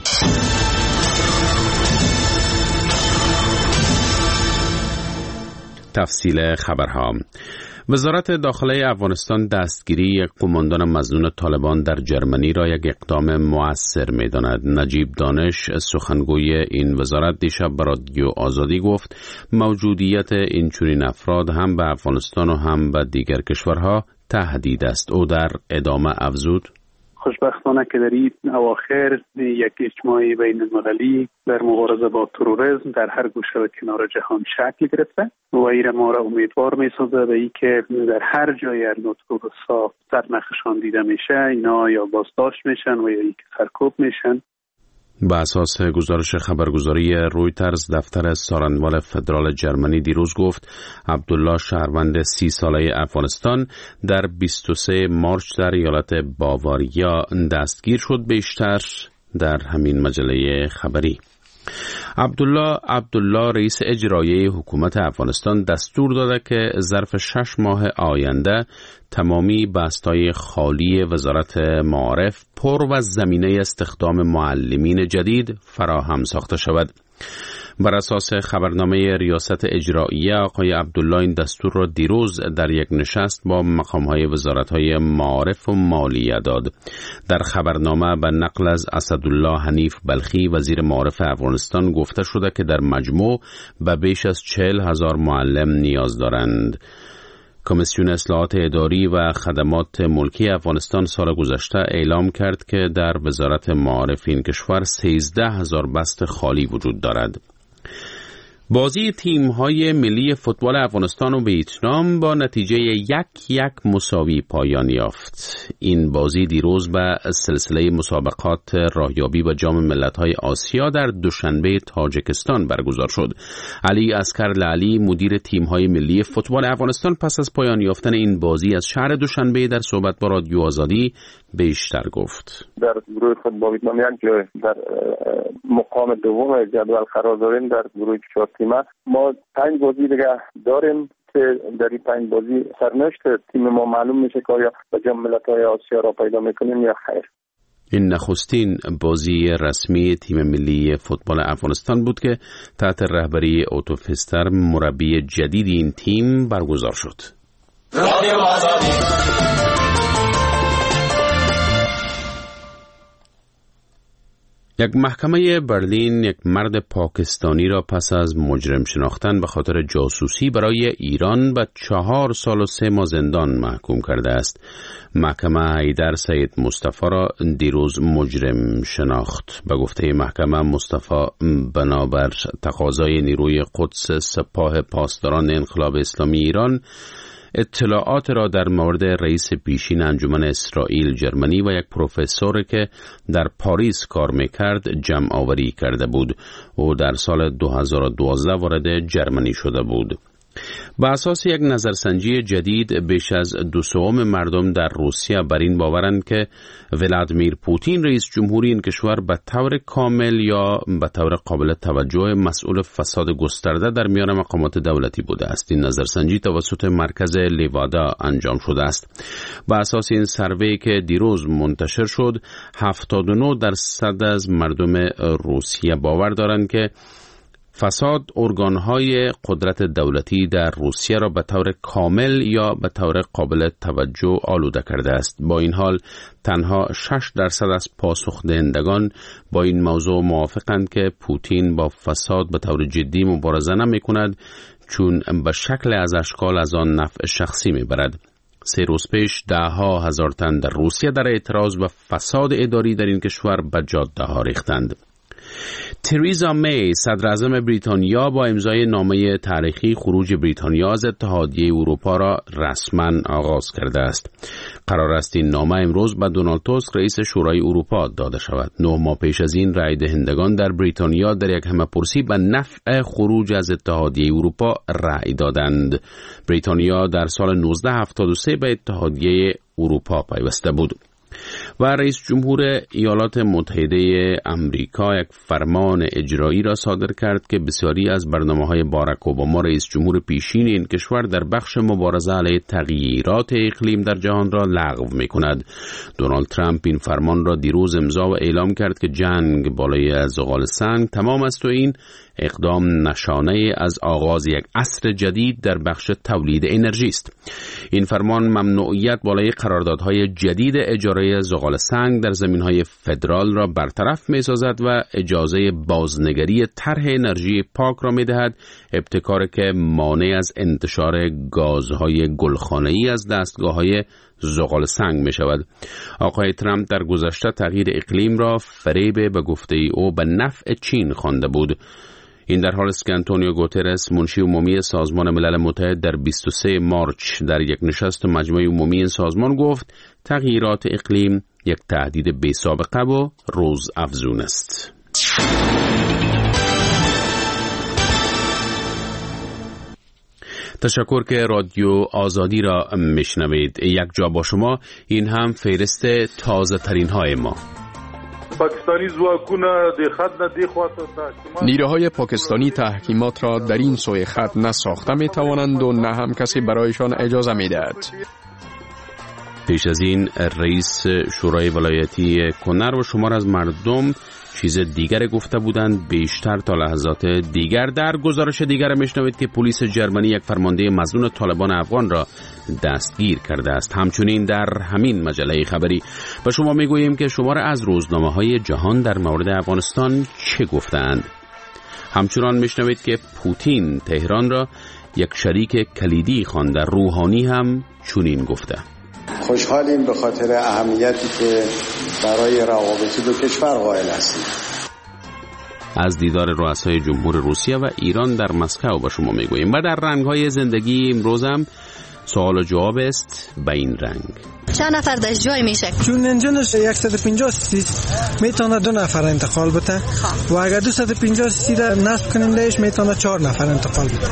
Speaker 20: تفصیل خبرها. وزارت داخله افغانستان دستگیری یک قماندان مظنون طالبان در جرمنی را یک اقدام مؤثر می‌داند. نجیب دانش سخنگوی این وزارت دیشب به رادیو آزادی گفت موجودیت این چنین افراد هم به افغانستان و هم به دیگر کشورها تهدید است. او در ادامه افزود:
Speaker 2: خوشبختانه که در این اواخر یک اجماع بین المللی در مبارزه با تروریسم در هر گوشه و کنار جهان شکل گرفته و این ما را امیدوار می‌سازد به اینکه در هر جای هر نوع تروریست‌ها سرنخشان دیده میشه اینا یا بازداشت میشن و یا اینکه سرکوب میشن.
Speaker 20: به اساس گزارش خبرگزاری رویترز دفتر سارنوال فدرال جرمنی دیروز گفت عبدالله شهروند سی ساله افغانستان در بیست و سوم مارچ در ایالت باواریا دستگیر شد. بیشتر در همین مجله خبری. عبدالله عبدالله رئیس اجرایی حکومت افغانستان دستور داده که ظرف شش ماه آینده تمامی بستای خالی وزارت معارف پر و زمینه استخدام معلمین جدید فراهم ساخته شود. بر اساس خبرنامه ریاست اجراییه آقای عبدالله این دستور را دیروز در یک نشست با مقام‌های وزارت‌های معارف و مالیه داد. در خبرنامه به نقل از اسدالله حنیف بلخی وزیر معارف افغانستان گفته شده که در مجموع به بیش از چهل هزار معلم نیاز دارند. کمیسیون اصلاحات اداری و خدمات ملکی افغانستان سال گذشته اعلام کرد که در وزارت معارف این کشور سیزده هزار بست خالی وجود دارد. بازی تیم‌های ملی فوتبال افغانستان و ویتنام با نتیجه یک یک مساوی پایان یافت. این بازی دیروز به سلسله مسابقات راهیابی به جام ملت‌های آسیا در دوشنبه تاجیکستان برگزار شد. علی عسکر لعلی مدیر تیم‌های ملی فوتبال افغانستان پس از پایان یافتن این بازی از شهر دوشنبه در صحبت با رادیو آزادی بیشتر گفت.
Speaker 21: در گروه خود با ویتنام یک جای در مقام دوم جدول قرار داریم در گروه چهار تیمه. ما پنج بازی دیگه داریم که در این پنج بازی سرنوشت تیم ما معلوم میشه که آیا به جام ملت‌های آسیا را پیدا میکنیم یا خیر.
Speaker 20: این نخستین بازی رسمی تیم ملی فوتبال افغانستان بود که تحت رهبری اوتو فستر مربی جدید این تیم برگزار شد. رادیو آزادی. یک محکمه برلین یک مرد پاکستانی را پس از مجرم شناختن به خاطر جاسوسی برای ایران به چهار سال و سه ماه زندان محکوم کرده است. محکمه حیدر سید مصطفی را دیروز مجرم شناخت. به گفته محکمه مصطفی بنابر تقاضای نیروی قدس سپاه پاسداران انقلاب اسلامی ایران اطلاعات را در مورد رئیس پیشین انجمن اسرائیل جرمنی و یک پروفسور که در پاریس کار میکرد جمع آوری کرده بود. او در سال دو هزار و دوازده وارد جرمنی شده بود. با اساس یک نظرسنجی جدید بیش از دو سوم مردم در روسیه بر این باورند که ولادیمیر پوتین رئیس جمهوری این کشور به طور کامل یا به طور قابل توجه مسئول فساد گسترده در میان مقامات دولتی بوده است. این نظرسنجی توسط مرکز لیوادا انجام شده است. با اساس این سروی که دیروز منتشر شد، هفتاد و نه درصد از مردم روسیه باور دارند که فساد ارگانهای قدرت دولتی در روسیه را به طور کامل یا به طور قابل توجه آلوده کرده است. با این حال تنها شش درصد از پاسخ دهندگان با این موضوع موافقند که پوتین با فساد به طور جدی مبارزه نمی کند، چون به شکل از اشکال از آن نفع شخصی می برد. سه روز پیش ده ها هزار تن در روسیه در اعتراض به فساد اداری در این کشور به جاده ها ریختند. تریزا می صدر اعظم بریتانیا با امضای نامه تاریخی خروج بریتانیا از اتحادیه اروپا را رسما آغاز کرده است. قرار است این نامه امروز به دونالد توسک رئیس شورای اروپا داده شود. نه ماه پیش از این رای دهندگان در بریتانیا در یک همه‌پرسی به نفع خروج از اتحادیه اروپا رای دادند. بریتانیا در سال نوزده هفتاد و سه به اتحادیه اروپا پیوسته بود و رئیس جمهور ایالات متحده امریکا یک فرمان اجرایی را صادر کرد که بسیاری از برنامه‌های باراک اوباما رئیس جمهور پیشین این کشور در بخش مبارزه علیه تغییرات اقلیم در جهان را لغو می‌کند. دونالد ترامپ این فرمان را دیروز امضا و اعلام کرد که جنگ بالای زغال سنگ تمام است و این اقدام نشانه از آغاز یک عصر جدید در بخش تولید انرژی است. این فرمان ممنوعیت بالای قراردادهای جدید اجاره زغال سنگ در زمینهای فدرال را برطرف می‌سازد و اجازه بازنگری طرح انرژی پاک را می‌دهد، ابتکاری که مانع از انتشار گازهای گلخانه‌ای از دستگاه‌های زغال سنگ می شود. آقای ترامپ در گذشته تغییر اقلیم را فریب به گفته او به نفع چین خوانده بود. این در حال است که آنتونیو گوترس منشی عمومی سازمان ملل متحد در بیست و سه مارچ در یک نشست مجمع عمومی این سازمان گفت تغییرات اقلیم یک تهدید بی سابقه و روز افزون است. تشکر که رادیو آزادی را میشنوید. یک جا با شما، این هم فهرست تازه ترین های ما.
Speaker 4: پاکستانی زواکونه دی خط نه دی خواست
Speaker 3: نیروهای پاکستانی تحکیمات را در این سوی خط نه ساخته می توانند و نه هم کسی برایشان اجازه می دهد.
Speaker 20: پیش از این رئیس شورای ولایتی کنر و شمار از مردم چیز دیگر گفته بودند. بیشتر تا لحظات دیگر در گزارش دیگر میشنوید که پلیس جرمنی یک فرمانده مظنون طالبان افغان را دستگیر کرده است. همچنین در همین مجله خبری به شما میگوییم که شمار از روزنامه‌های جهان در مورد افغانستان چه گفتند. همچنان میشنوید که پوتین تهران را یک شریک کلیدی خوانده. روحانی هم چنین گفته.
Speaker 22: خوشحالیم به خاطر اهمیتی که برای روابط دو کشور قائل هستیم.
Speaker 20: از دیدار رؤسای جمهور روسیه و ایران در مسکو به شما میگوییم. و در رنگ‌های زندگی امروز هم سوال و جواب است به این رنگ.
Speaker 23: چند نفر در جای میشه؟
Speaker 24: چون انجینش صد و پنجاه سی میتونه دو نفر انتقال بده و اگر دویست و پنجاه سی را نصب کنندهش میتونه چهار نفر انتقال بده.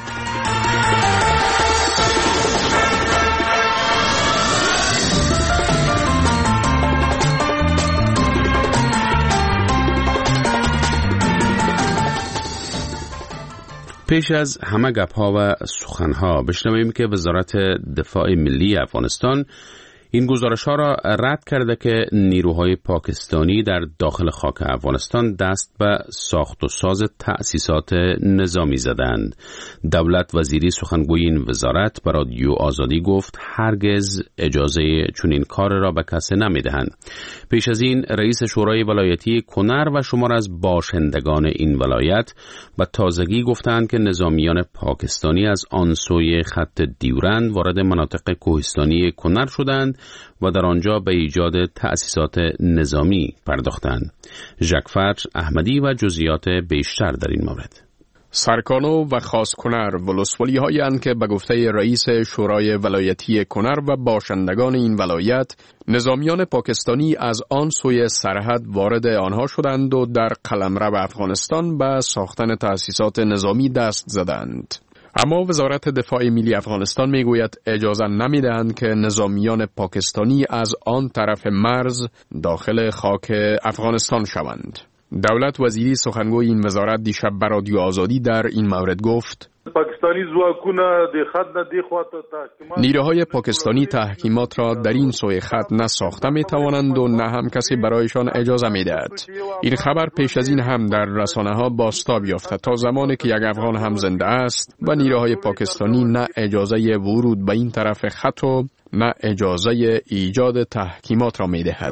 Speaker 20: پیش از همه گپ‌ها و سخن‌ها بشنویم که وزارت دفاع ملی افغانستان این گزارش‌ها را رد کرده که نیروهای پاکستانی در داخل خاک افغانستان دست به ساخت و ساز تأسیسات نظامی زدند. دولت وزیری سخنگوی این وزارت به رادیو آزادی گفت هرگز اجازه چنین کار را به کسی نمی‌دهند. پیش از این رئیس شورای ولایتی کنر و شمار از باشندگان این ولایت به تازگی گفتند که نظامیان پاکستانی از آن سوی خط دیورند وارد مناطق کوهستانی کنر شدند و در آنجا به ایجاد تأسیسات نظامی پرداختند. ژک فر احمدی و جزئیات بیشتر در این مورد.
Speaker 3: سرکانو و خاص کنر ولسوالی هایند که به گفته رئیس شورای ولایتی کنر و باشندگان این ولایت نظامیان پاکستانی از آن سوی سرحد وارد آنها شدند و در قلمرو افغانستان به ساختن تأسیسات نظامی دست زدند. اما وزارت دفاع ملی افغانستان میگوید اجازه نمیدهند که نظامیان پاکستانی از آن طرف مرز داخل خاک افغانستان شوند. دولت وزیری سخنگوی این وزارت دیشب به رادیو آزادی در این مورد گفت:
Speaker 4: پاکستانی زواکونه د خط نه دی خواته تحکیمات
Speaker 3: نیروهای پاکستانی تحکیمات را در این سوی خط نه ساخته می توانند و نه هم کسی برایشان اجازه می دهد. این خبر پیش از این هم در رسانه ها بازتاب یافته تا زمانی که یک افغان هم زنده است و نیروهای پاکستانی نه اجازه ورود به این طرف خط و نه اجازه ایجاد تحکیمات را می دهد.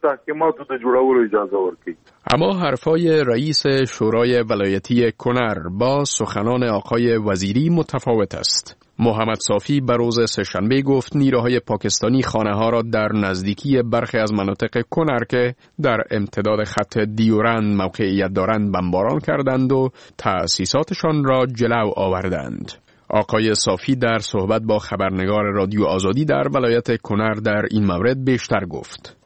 Speaker 3: اما حرفای رئیس شورای ولایتی کنر با سخنان آقای وزیری متفاوت است. محمد صافی به روز سه‌شنبه گفت نیروهای پاکستانی خانه ها را در نزدیکی برخی از مناطق کنر که در امتداد خط دیورند موقعیت دارند بمباران کردند و تأسیساتشان را جلو آوردند. آقای صافی در صحبت با خبرنگار رادیو آزادی در ولایت کنر در این مورد بیشتر گفت: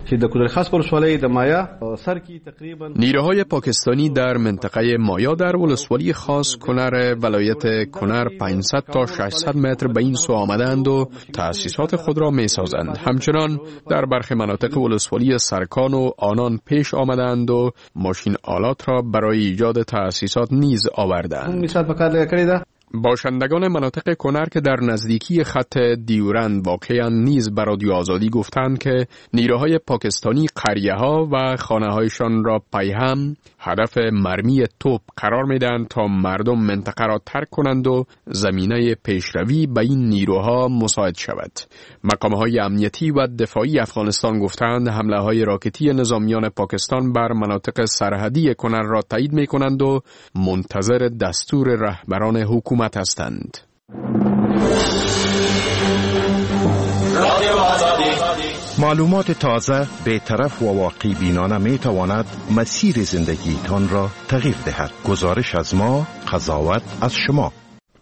Speaker 3: نیروهای پاکستانی در منطقه مایا در ولسوالی خاص کنر ولایت کنر پانصد تا ششصد متر به این سو آمدند و تأسیسات خود را می سازند. همچنان در برخی مناطق ولسوالی سرکان و آنان پیش آمدند و ماشین آلات را برای ایجاد تأسیسات نیز آوردند. باشندگان مناطق کنر که در نزدیکی خط دیورند واقعاً نیز به رادیو آزادی گفتند که نیروهای پاکستانی قریه ها و خانه هایشان را پیهم هدف مرمی توپ قرار میدن تا مردم منطقه را ترک کنند و زمینه پیشروی به این نیروها مساعد شود. مقامهای امنیتی و دفاعی افغانستان گفتند حمله های راکتی نظامیان پاکستان بر مناطق سرحدی کنر را تایید می کنند و منتظر دستور رهبران حکومت هستند.
Speaker 9: معلومات تازه، بی‌طرف و واقع بینانه می تواند مسیر زندگیتان را تغییر دهد. گزارش از ما، قضاوت از شما.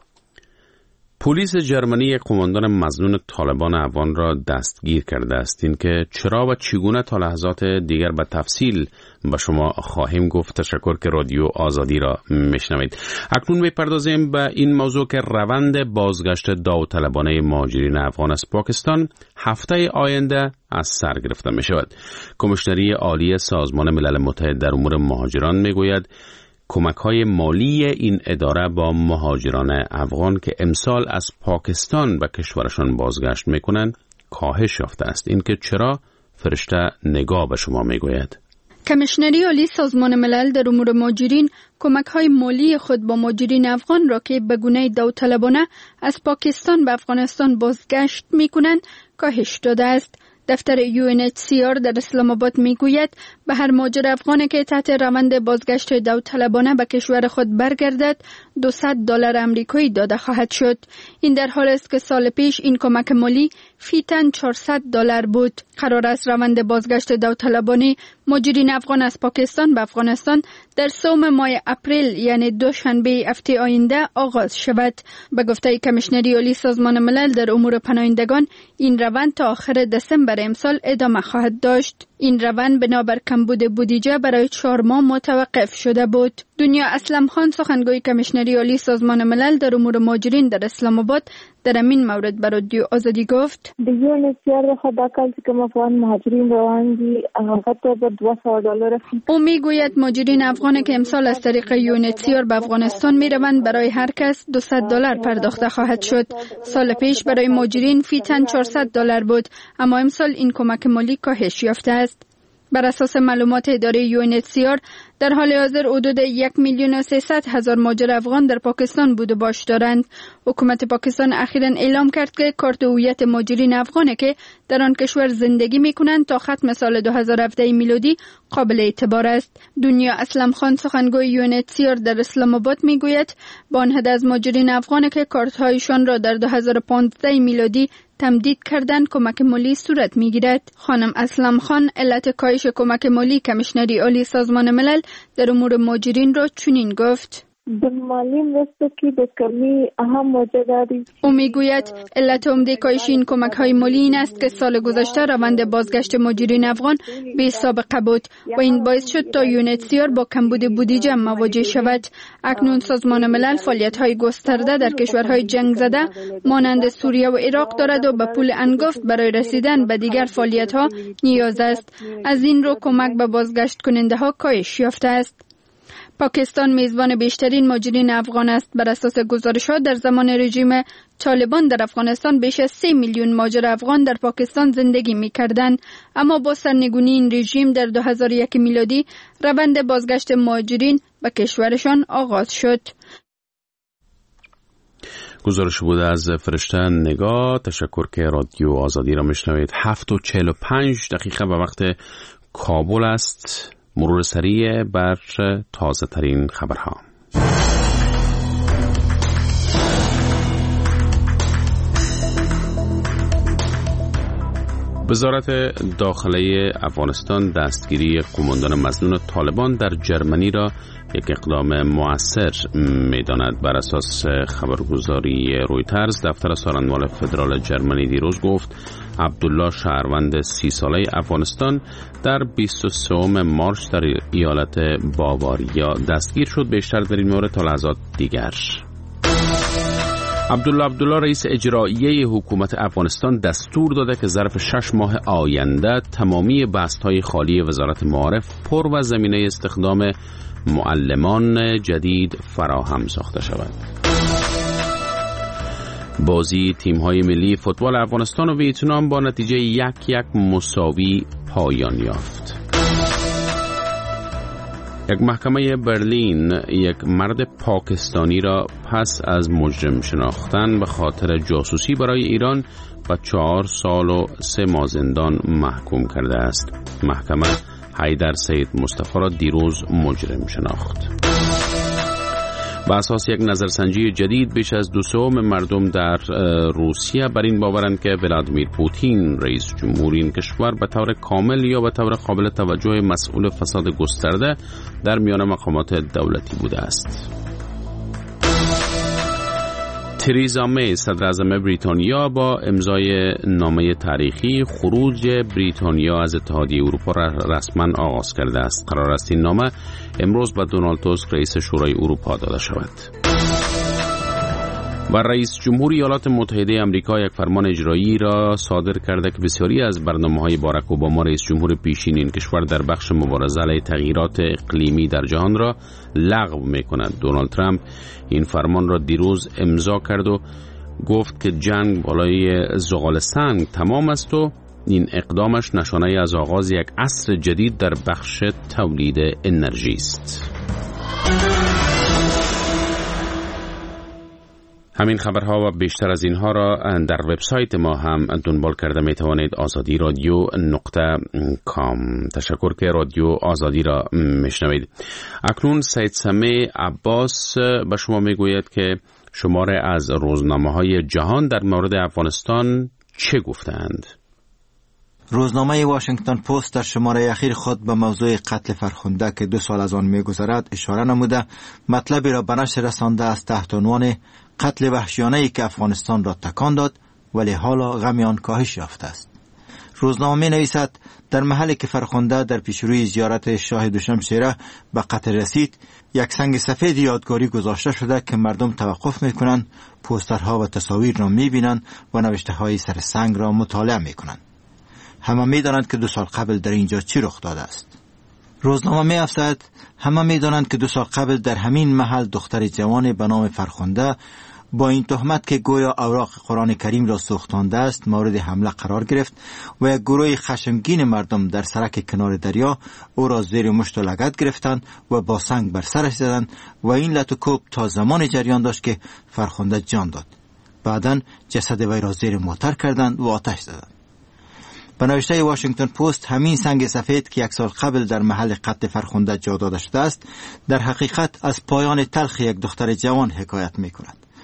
Speaker 20: پلیس جرمنی قماندان مظنون طالبان افغان را دستگیر کرده است. این که چرا و چگونه تا لحظات دیگر به تفصیل به شما خواهیم گفت. تشکر که رادیو آزادی را میشنوید. اکنون میپردازیم به این موضوع که روند بازگشت داوطلبانه مهاجرین افغان از پاکستان هفته آینده از سر گرفته می شود. کمیشنری عالی سازمان ملل متحد در امور مهاجران میگوید کمک‌های مالی این اداره با مهاجران افغان که امسال از پاکستان به کشورشان بازگشت می‌کنند کاهش یافته است. این که چرا؟ فرشته نگاه به شما میگوید.
Speaker 10: کمیشنری عالی سازمان ملل در امور مهاجرین کمک‌های مالی خود با مهاجرین افغان را که به گونه داوطلبانه از پاکستان به افغانستان بازگشت می‌کنند کاهش داده است. دفتر یو ان اچ سی آر در اسلام آباد میگوید به هر مهاجر افغانی که تحت روند بازگشت داوطلبانه به کشور خود برگردد دویست دلار آمریکایی داده خواهد شد. این در حالی است که سال پیش این کمک مالی فی تن چهارصد دلار بود. قرار است روند بازگشت داوطلبانه مهاجرین افغان از پاکستان به افغانستان در سوم ماه اپریل یعنی دوشنبه هفته آینده آغاز شود. به گفته کمیشنری عالی سازمان ملل در امور پناهندگان این روند تا آخر دسامبر امسال ادامه خواهد داشت. این روند بنابر کمبود بودجه برای چهار ماه متوقف شده بود. دنیا اسلم خان سخنگوی کمیشنری عالی سازمان ملل در امور مهاجرین در اسلام آباد در این مورد به رادیو آزادی گفت:
Speaker 11: د یو ان اچ سی آر خدا کال چې کوم افغان مهاجرین روان دي هغه ته به دویست دلار.
Speaker 10: او میگوید مهاجرین افغان که امسال از طریق یو ان اچ سی آر به افغانستان میروند برای هر کس دویست دلار پرداخته خواهد شد. سال پیش برای مهاجرین فی تن چهارصد دلار بود، اما امسال این کمک مالی کاهش یافته است. بر اساس معلومات اداره یو ان اچ سی آر در حال حاضر حدود یک میلیون و سیصد هزار مهاجر افغان در پاکستان بود و باش دارند. حکومت پاکستان اخیراً اعلام کرد که کارت هویت مهاجرین افغانی که در آن کشور زندگی می‌کنند تا ختم سال دو هزار و هفده میلادی قابل اعتبار است. دنیا اسلم خان سخنگوی یو ان اچ سی آر در اسلام آباد میگوید با آن عدد از مهاجرین افغانی که کارت‌هایشان را در دو هزار و پانزده میلادی تمدید کردن کمک مالی صورت میگیرد. خانم اسلم خان علت کاهش کمک مالی کمیشنری عالی سازمان ملل در امور مهاجرین را چنین گفت:
Speaker 11: د مالی مرستو کې د کمی اهم وجه داری.
Speaker 10: او میگوید علت عمده کاهش این کمک های مالی این است که سال گذشته روند بازگشت مهاجرین افغان بی سابقه بود و این باعث شد تا یونیتسیار با کمبود بودجه مواجه شود. اکنون سازمان ملل فعالیت های گسترده در کشورهای جنگ زده مانند سوریه و عراق دارد و به پول انگفت برای رسیدن به دیگر فعالیت ها نیاز است. از این رو کمک به بازگشت کننده ها کاهش یافته است. پاکستان میزبان بیشترین مهاجرین افغان است. بر اساس گزارش‌ها در زمان رژیم طالبان در افغانستان بیش از سه میلیون مهاجر افغان در پاکستان زندگی می‌کردند، اما با سرنگونی این رژیم در دو هزار و یک میلادی روند بازگشت مهاجرین به کشورشان آغاز شد.
Speaker 20: گزارش بوده از فرشته نگاه. تشکر که رادیو آزادی را میشنوید. هفت و چهل و پنج دقیقه به وقت کابل است. مرور سریع بر تازه ترین خبرها. وزارت داخله افغانستان دستگیری قماندان مظنون طالبان در جرمنی را یک اقدام مؤثر می‌داند. بر اساس خبرگزاری رویترز دفتر سارنوال فدرال جرمنی دیروز گفت عبدالله شهروند سی ساله افغانستان در بیست و سوم مارس در ایالت باواریا دستگیر شد. بیشتر در این مورد تا لحظات دیگر. عبدالله عبدالله رئیس اجرایی حکومت افغانستان دستور داده که ظرف شش ماه آینده تمامی بست‌های خالی وزارت معارف پر و زمینه استخدام معلمان جدید فراهم ساخته شود. بازی تیم‌های ملی فوتبال افغانستان و ویتنام با نتیجه یک یک مساوی پایان یافت. یک محکمه برلین یک مرد پاکستانی را پس از مجرم شناختن به خاطر جاسوسی برای ایران و چهار سال و سه ماه زندان محکوم کرده است. محکمه حیدر سید مصطفی را دیروز مجرم شناخت. بر اساس یک نظرسنجی جدید بیش از دو سوم مردم در روسیه بر این باورند که ولادیمیر پوتین رئیس جمهوری این کشور به طور کامل یا به طور قابل توجه مسئول فساد گسترده در میان مقامات دولتی بوده است. تریزا می صدراعظم بریتانیا با امضای نامه تاریخی خروج بریتانیا از اتحادیه اروپا را رسما آغاز کرده است. قرار است این نامه امروز به دونالد توسک رئیس شورای اروپا داده شود. و رئیس جمهور ایالات متحده آمریکا یک فرمان اجرایی را صادر کرده که بسیاری از برنامه‌های باراک اوباما رئیس جمهور پیشین این کشور در بخش مبارزه علیه تغییرات اقلیمی در جهان را لغو می‌کند. دونالد ترامپ این فرمان را دیروز امضا کرد و گفت که جنگ بالای زغال سنگ تمام است و این اقدامش نشانه از آغاز یک عصر جدید در بخش تولید انرژی است. همین خبرها و بیشتر از اینها را در وبسایت ما هم دنبال کرده می توانید. آزادی رادیو نقطه کام. تشکر که رادیو آزادی را میشنوید. اکنون سید سمیع عباس به شما می گوید که شماره از روزنامه های جهان در مورد افغانستان چه گفتند؟
Speaker 5: روزنامه واشنگتن پست در شماره اخیر خود به موضوع قتل فرخنده که دو سال از آن می‌گذرد اشاره نموده مطلبی را به نشر رسانده است تحت عنوان قتل وحشیانه‌ای که افغانستان را تکان داد ولی حالا غم آن کاهش یافته است. روزنامه می‌نویسد در محلی که فرخنده در پیشروی زیارت شاه دوشمشیره به قتل رسید یک سنگ سفید یادگاری گذاشته شده که مردم توقف می‌کنند، پوسترها و تصاویر را می‌بینند و نوشته‌های سر سنگ را مطالعه می‌کنند. همه می‌دانند که دو سال قبل در اینجا چی رخ داده است. روزنامه می‌افزاید همه می‌دانند که دو سال قبل در همین محل دختر جوان به نام فرخنده با این تهمت که گویا اوراق قرآن کریم را سوختانده است مورد حمله قرار گرفت و یک گروه خشمگین مردم در سرک کنار دریا او را زیر مشت و لگد گرفتند و با سنگ بر سرش زدند و این لط و کوب تا زمان جریان داشت که فرخنده جان داد. بعداً جسد وی را زیر موتر کردند و آتش زدند. به نوشته واشنگتن پست همین سنگ سفید که یک سال قبل در محل قتل فرخنده جا داده شده است در حقیقت از پایان تلخ یک دختر جوان حکایت می کند.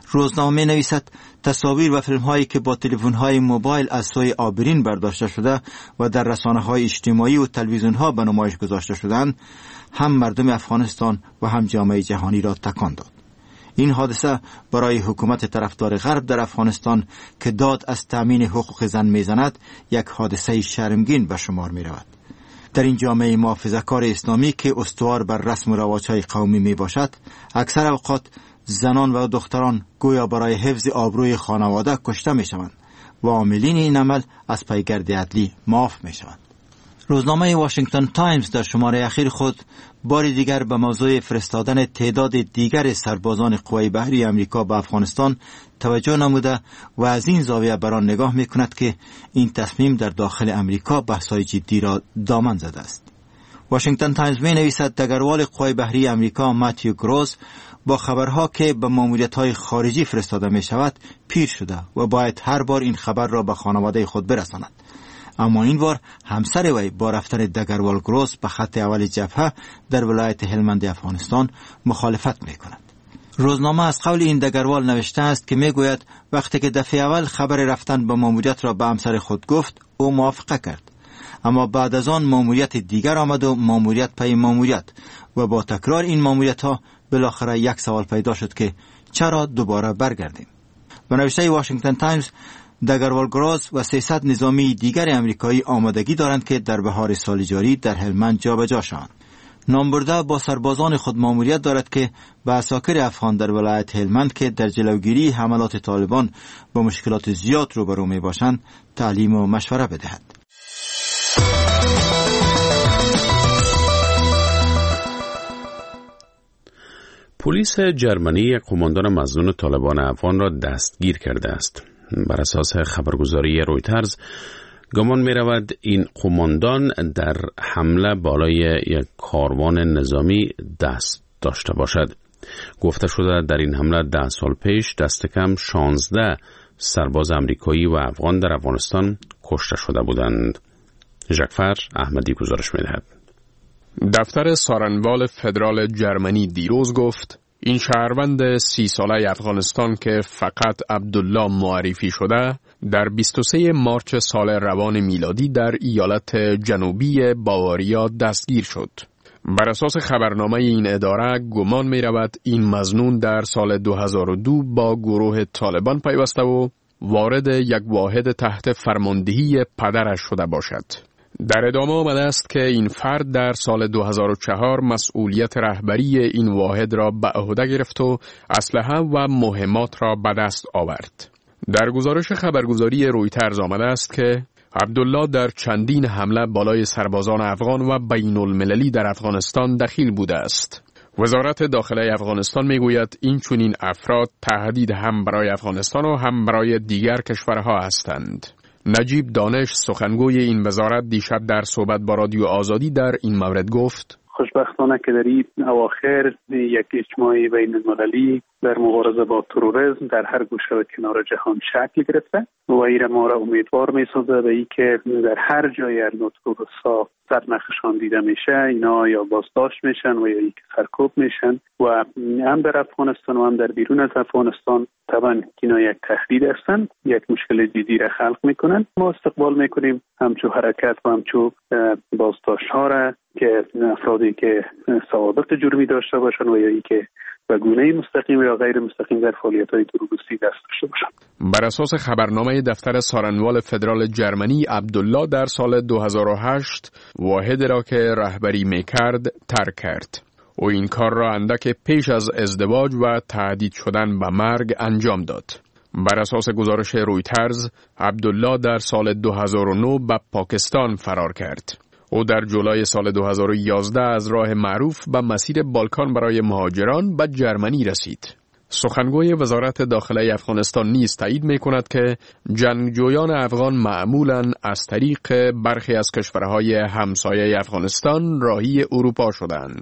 Speaker 5: روزنامه نویسد تصاویر و فیلم هایی که با تلفن های موبایل از سوی آبرین برداشته شده و در رسانه های اجتماعی و تلویزیون ها به نمایش گذاشته شدند هم مردم افغانستان و هم جامعه جهانی را تکان داد. این حادثه برای حکومت طرفدار غرب در افغانستان که داد از تأمین حقوق زن میزند یک حادثه شرمگین به شمار می رود. در این جامعه محافظه‌کار اسلامی که استوار بر رسم و رواج‌های قومی می باشد، اکثر اوقات زنان و دختران گویا برای حفظ آبروی خانواده کشته می شوند و عاملین این عمل از پیگرد عدلی معاف می شوند. روزنامه واشنگتن تایمز در شماره اخیر خود بار دیگر به موضوع فرستادن تعداد دیگر سربازان قوای بحری امریکا به افغانستان توجه نموده و از این زاویه بر آن نگاه می کند که این تصمیم در داخل امریکا بحث‌های جدی را دامن زده است. واشنگتن تایمز می نویسد دگروال قوای بحری امریکا ماتیو گروز با خبرها که به ماموریت‌های خارجی فرستاده می شود پیر شده و باید هر بار این خبر را به خانواده خود برساند. اما این بار همسر وی با رفتن دگروال گروز به خط اول جبهه در ولایت هلمند افغانستان مخالفت می کند. روزنامه از قول این دگروال نوشته است که می گوید وقتی که دفعه اول خبر رفتن به ماموریت را به همسر خود گفت او موافقه کرد، اما بعد از آن ماموریت دیگر آمد و ماموریت پی ماموریت و با تکرار این ماموریت ها بالاخره یک سوال پیدا شد که چرا دوباره برگردیم. به نوشته واشنگتن تایمز دگروال گروز و سیصد نظامی دیگر امریکایی آمادگی دارند که در بهار سال جاری در هلمند جابجا شوند. نامبرده با سربازان خود ماموریت دارد که به عساکر افغان در ولایت هلمند که در جلوگیری حملات طالبان با مشکلات زیاد روبرو می باشند تعلیم و مشوره بدهد.
Speaker 20: پلیس جرمنی قماندان مظنون طالبان افغان را دستگیر کرده است. بر اساس خبرگزاری رویترز گمان می رود این قماندان در حمله بالای یک کاروان نظامی دست داشته باشد. گفته شده در این حمله ده سال پیش دست کم شانزده سرباز امریکایی و افغان در افغانستان کشته شده بودند. ژکفر احمدی گزارش می دهد.
Speaker 3: دفتر سارنوال فدرال جرمنی دیروز گفت این شهروند سی ساله افغانستان که فقط عبدالله معرفی شده در بیست و سوم مارس سال روان میلادی در ایالت جنوبی باواریا دستگیر شد. بر اساس خبرنامه این اداره گمان می رود این مظنون در سال دو هزار و دو با گروه طالبان پیوسته و وارد یک واحد تحت فرماندهی پدرش شده باشد. در ادامه آمده است که این فرد در سال دو هزار و چهار مسئولیت رهبری این واحد را به عهده گرفت و اسلحه و مهمات را به دست آورد. در گزارش خبرگزاری رویترز آمده است که عبدالله در چندین حمله بالای سربازان افغان و بین المللی در افغانستان دخیل بوده است. وزارت داخله افغانستان میگوید این چنین افراد تهدید هم برای افغانستان و هم برای دیگر کشورها هستند. نجیب دانش سخنگوی این وزارت دیشب در صحبت با رادیو آزادی در این مورد گفت
Speaker 2: خوشبختانه که در این اواخر یک اجماع بین المللی در مبارزه با تروریسم در هر گوشه و کنار جهان شکل گرفته و این ما را امیدوار می‌سازد به اینکه در هر جای از تروریست‌ها سرنخشان دیده میشه اینا یا بازداشت میشن و یا اینکه سرکوب میشن و هم در افغانستان و هم در بیرون از افغانستان طبعا اینا یک تهدید هستند، یک مشکل جدی را خلق میکنن. ما استقبال میکنیم همچو حرکت و همچو بازداشت ها را که افرادی که سوابق جرمی داشته باشن و یا اینکه به گونه مستقیم یا غیر مستقیم در فعالیت‌های تروریستی دست داشته باشند.
Speaker 3: بر اساس خبرنامه دفتر سارنوال فدرال جرمنی عبدالله در سال دو هزار و هشت واحد را که رهبری میکرد ترک کرد. او این کار را اندک پیش از ازدواج و تهدید شدن به مرگ انجام داد. بر اساس گزارش رویترز عبدالله در سال دو هزار و نه به پاکستان فرار کرد. او در جولای سال دو هزار و یازده از راه معروف به مسیر بالکان برای مهاجران به جرمنی رسید. سخنگوی وزارت داخله افغانستان نیز تایید می کند که جنگجویان افغان معمولاً از طریق برخی از کشورهای همسایه افغانستان راهی اروپا شدند.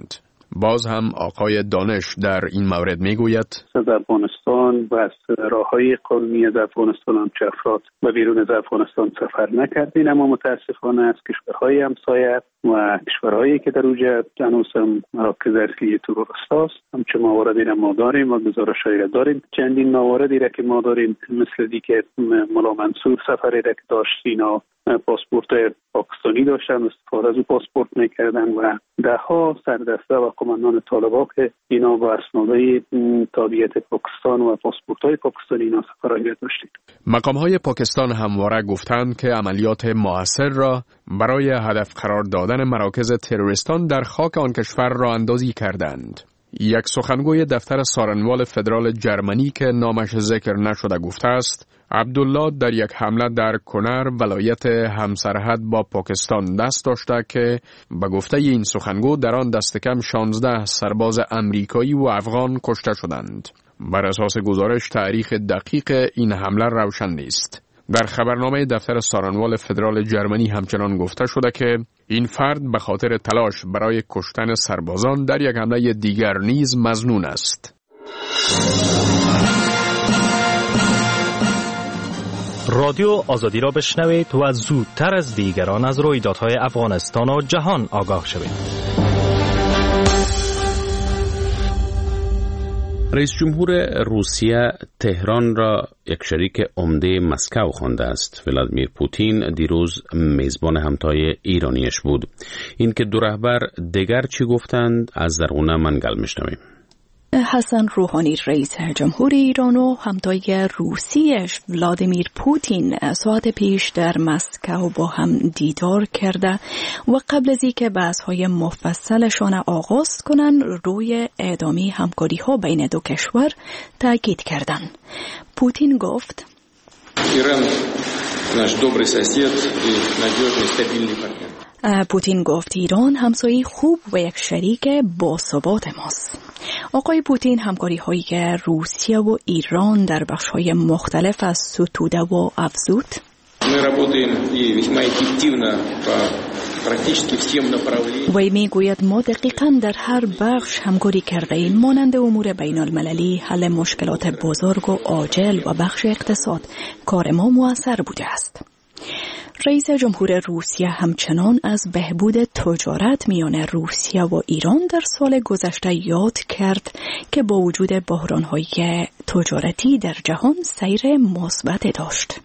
Speaker 3: باز هم آقای دانش در این مورد میگوید
Speaker 2: از افغانستان و از راههای قانونی از افغانستان هم چه افراد و بیرون از افغانستان سفر نکردین، اما متاسفانه از کشورهای همسایه و کشورهایی که در اوجه هنوز هم مراکز اصلی تروریست هست همچه مواردی را ما داریم و گزارش‌هایی را داریم. چندین مواردی را که ما داریم مثل دیگه ملا منصور سفری را که داشت، اینا پاسپورت پاکستانی داشتن، استفاده از او پاسپورت میکردن و ده ها سردسته و قماندان طالبان که اینا با اسنادهای تابعیت پاکستان و پاسپورت های پاکستانی اینا سفرهایی داشتید.
Speaker 3: مقام های پاکستان همواره گفتند که عملیات موثر را برای هدف قرار دادن مراکز تروریستان در خاک آن کشور را اندازی کردند. یک سخنگوی دفتر سارنوال فدرال جرمنی که نامش ذکر نشده گفته است عبدالله در یک حمله در کنر ولایت همسرحد با پاکستان دست داشته که به گفته این سخنگو در آن دست کم شانزده سرباز امریکایی و افغان کشته شدند. بر اساس گزارش تاریخ دقیق این حمله روشن نیست. در خبرنامه دفتر سارنوال فدرال جرمنی همچنان گفته شده که این فرد به خاطر تلاش برای کشتن سربازان در یک حمله دیگر نیز مظنون است.
Speaker 12: رادیو آزادی را بشنوید و زودتر از دیگران از رویدادهای افغانستان و جهان آگاه شوید.
Speaker 20: رئیس جمهور روسیه تهران را یک شریک عمده مسکو خوانده است. ولادیمیر پوتین دیروز میزبان همتای ایرانیش بود. این که دو رهبر دیگر چی گفتند از زرغونه منگل میشنویم.
Speaker 14: حسن روحانی رئیس جمهور ایران و همتای روسیش ولادیمیر پوتین ساعت پیش در مسکو با هم دیدار کرده و قبل از اینکه بحث‌های مفصلشان آغاز کنند روی ادامه همکاری‌ها بین دو کشور تاکید کردند. پوتین گفت
Speaker 15: ایران نаш добрый сосед и надежный стабильный партнер.
Speaker 14: پوتین گفت ایران همسایه خوب و یک شریک باثبات ماست. آقای پوتین همکاری هایی که روسیه و ایران در بخش های مختلف از ستوده و افزود و می گوید ما دقیقاً در هر بخش همکاری کرده ایم، مانند امور بین المللی، حل مشکلات بزرگ و عاجل و بخش اقتصاد. کار ما موثر بوده است. رئیس جمهور روسیه همچنان از بهبود تجارت میان روسیه و ایران در سال گذشته یاد کرد که با وجود بحران‌های تجارتی در جهان سیر مثبت داشت.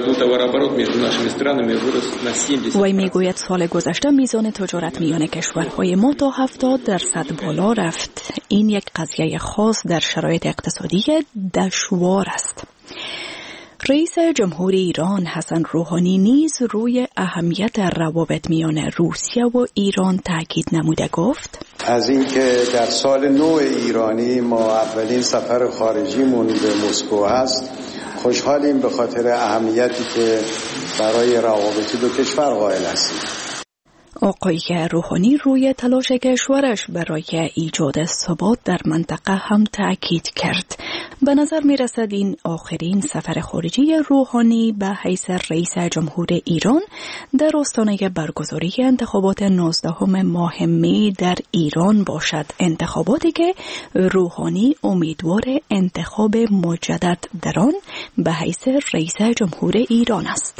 Speaker 14: وی میگوید سال گذشته میزان تجارت میان کشورهای ما تا هفتاد درصد بالا رفت. این یک قضیه خاص در شرایط اقتصادی دشوار است. رئیس جمهور ایران حسن روحانی نیز روی اهمیت روابط میان روسیه و ایران تاکید نموده گفت
Speaker 22: از اینکه در سال نو ایرانی ما اولین سفر خارجیمون به مسکو هست خوشحالیم به خاطر اهمیتی که برای روابط دو کشور قائل هستیم.
Speaker 14: آقای روحانی روی تلاش کشورش برای ایجاد ثبات در منطقه هم تاکید کرد. به نظر می رسد این آخرین سفر خارجی روحانی به حیث رئیس جمهور ایران در آستانه برگزاری انتخابات نوزدهم ماه می در ایران باشد. انتخاباتی که روحانی امیدوار انتخاب مجدد در آن به حیث رئیس جمهور ایران است.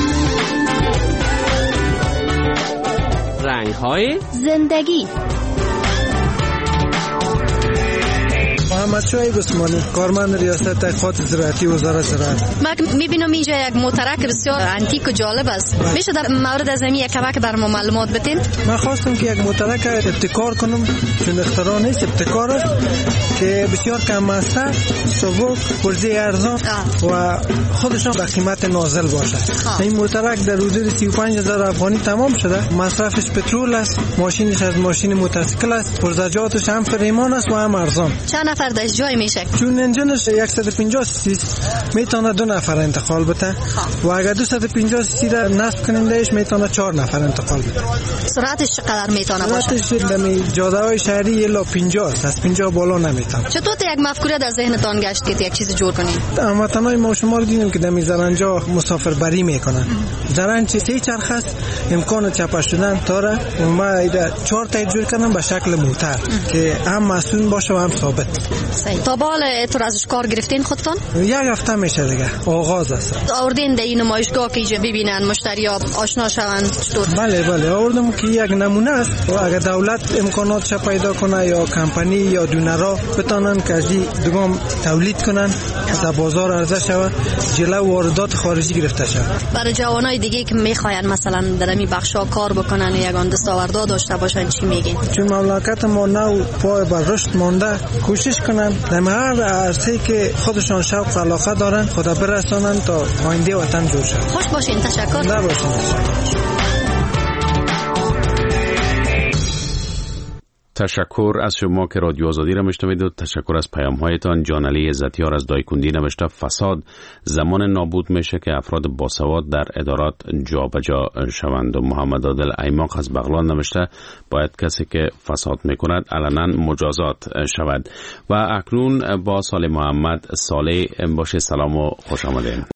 Speaker 16: رنگ‌های زندگی.
Speaker 24: محمد شایب عثمانی، کارمند ریاست تحقیقات زراعتی وزارت زراعت.
Speaker 23: من می‌بینم اینجا یک موترک بسیار انتیک و جالب است. میشه در مورد از این یک کمک بر ما معلومات بدین؟
Speaker 24: من خواستم که یک موترک ابتکار کنم، چون اختراع نیست، ابتکار است که بسیار کم مصرف، سبک، پرزه ارزان و خودشان به قیمت نازل باشه. این موترک در حدود سی و پنج هزار افغانی تمام شده. مصرفش پترول است، ماشینش از ماشین موتورسیکل است، پرزجاتش هم فریمان است و هم ارزان.
Speaker 23: چند نفر برداشت جای میشه؟
Speaker 24: چون انجینش صد و پنجاه سی سی میتونه دو نفر انتقال بده و اگر دویست و پنجاه سی سی را نصب کنندهش میتونه چهار نفر انتقال بده.
Speaker 23: سرعتش چقدر میتونه باشه؟
Speaker 24: سرعتش دمی جاده‌های شهری الا پنجاه است، از پنجاه بالا نمیتونه.
Speaker 23: چطور یک مفکوره در ذهنتان گشت که یک چیز جور کنید؟
Speaker 24: هموطنای ما شما رو دیدیم که دمی زرنجا مسافربری میکنن. زرنج سه چرخ است، امکان چپا شدن داره و ما ایده چهار تا جور کردم به شکل موتر که هم مسئول باشه و هم ثابت.
Speaker 23: صحیح. تا بال تو ازش کار گرفتین خودتون؟
Speaker 24: یک هفته میشه دیگه، آغاز است.
Speaker 23: آوردین در این نمایشگاه که اینجا ببینن مشتری‌ها آشنا شون چطور؟
Speaker 24: بله بله آوردم که یک نمونه است و اگر دولت امکانات پیدا کنه یا کمپانی یا دونرا بتونن که از دوم تولید کنن در بازار عرضه شود، جلو واردات خارجی گرفته شود.
Speaker 23: برای جوانای دیگه که میخواین مثلا در این بخشا کار بکنن یگان دستاوردها داشته باشن چی میگین؟
Speaker 24: چون مملکت ما نو پای بر رشد مانده، کوشش کنن در هر عرصه‌ای که خودشان شوق و علاقه دارن خدا برسانن تا آینده وطن جور شود.
Speaker 23: خوش باشین. تشکر.
Speaker 24: نه باشین.
Speaker 20: تشکر از شما که رادیو آزادی را میشنوید و تشکر از پیام هایتان. جان علی عزتیار از دایکندی نوشته فساد زمان نابود میشه که افراد باسواد در ادارات جابجا شوند. و محمد عادل ایماق از بغلان نوشته باید کسی که فساد میکند علنا مجازات شود. و اکنون با صالح محمد. صالح باشه، سلام و خوش آمدین.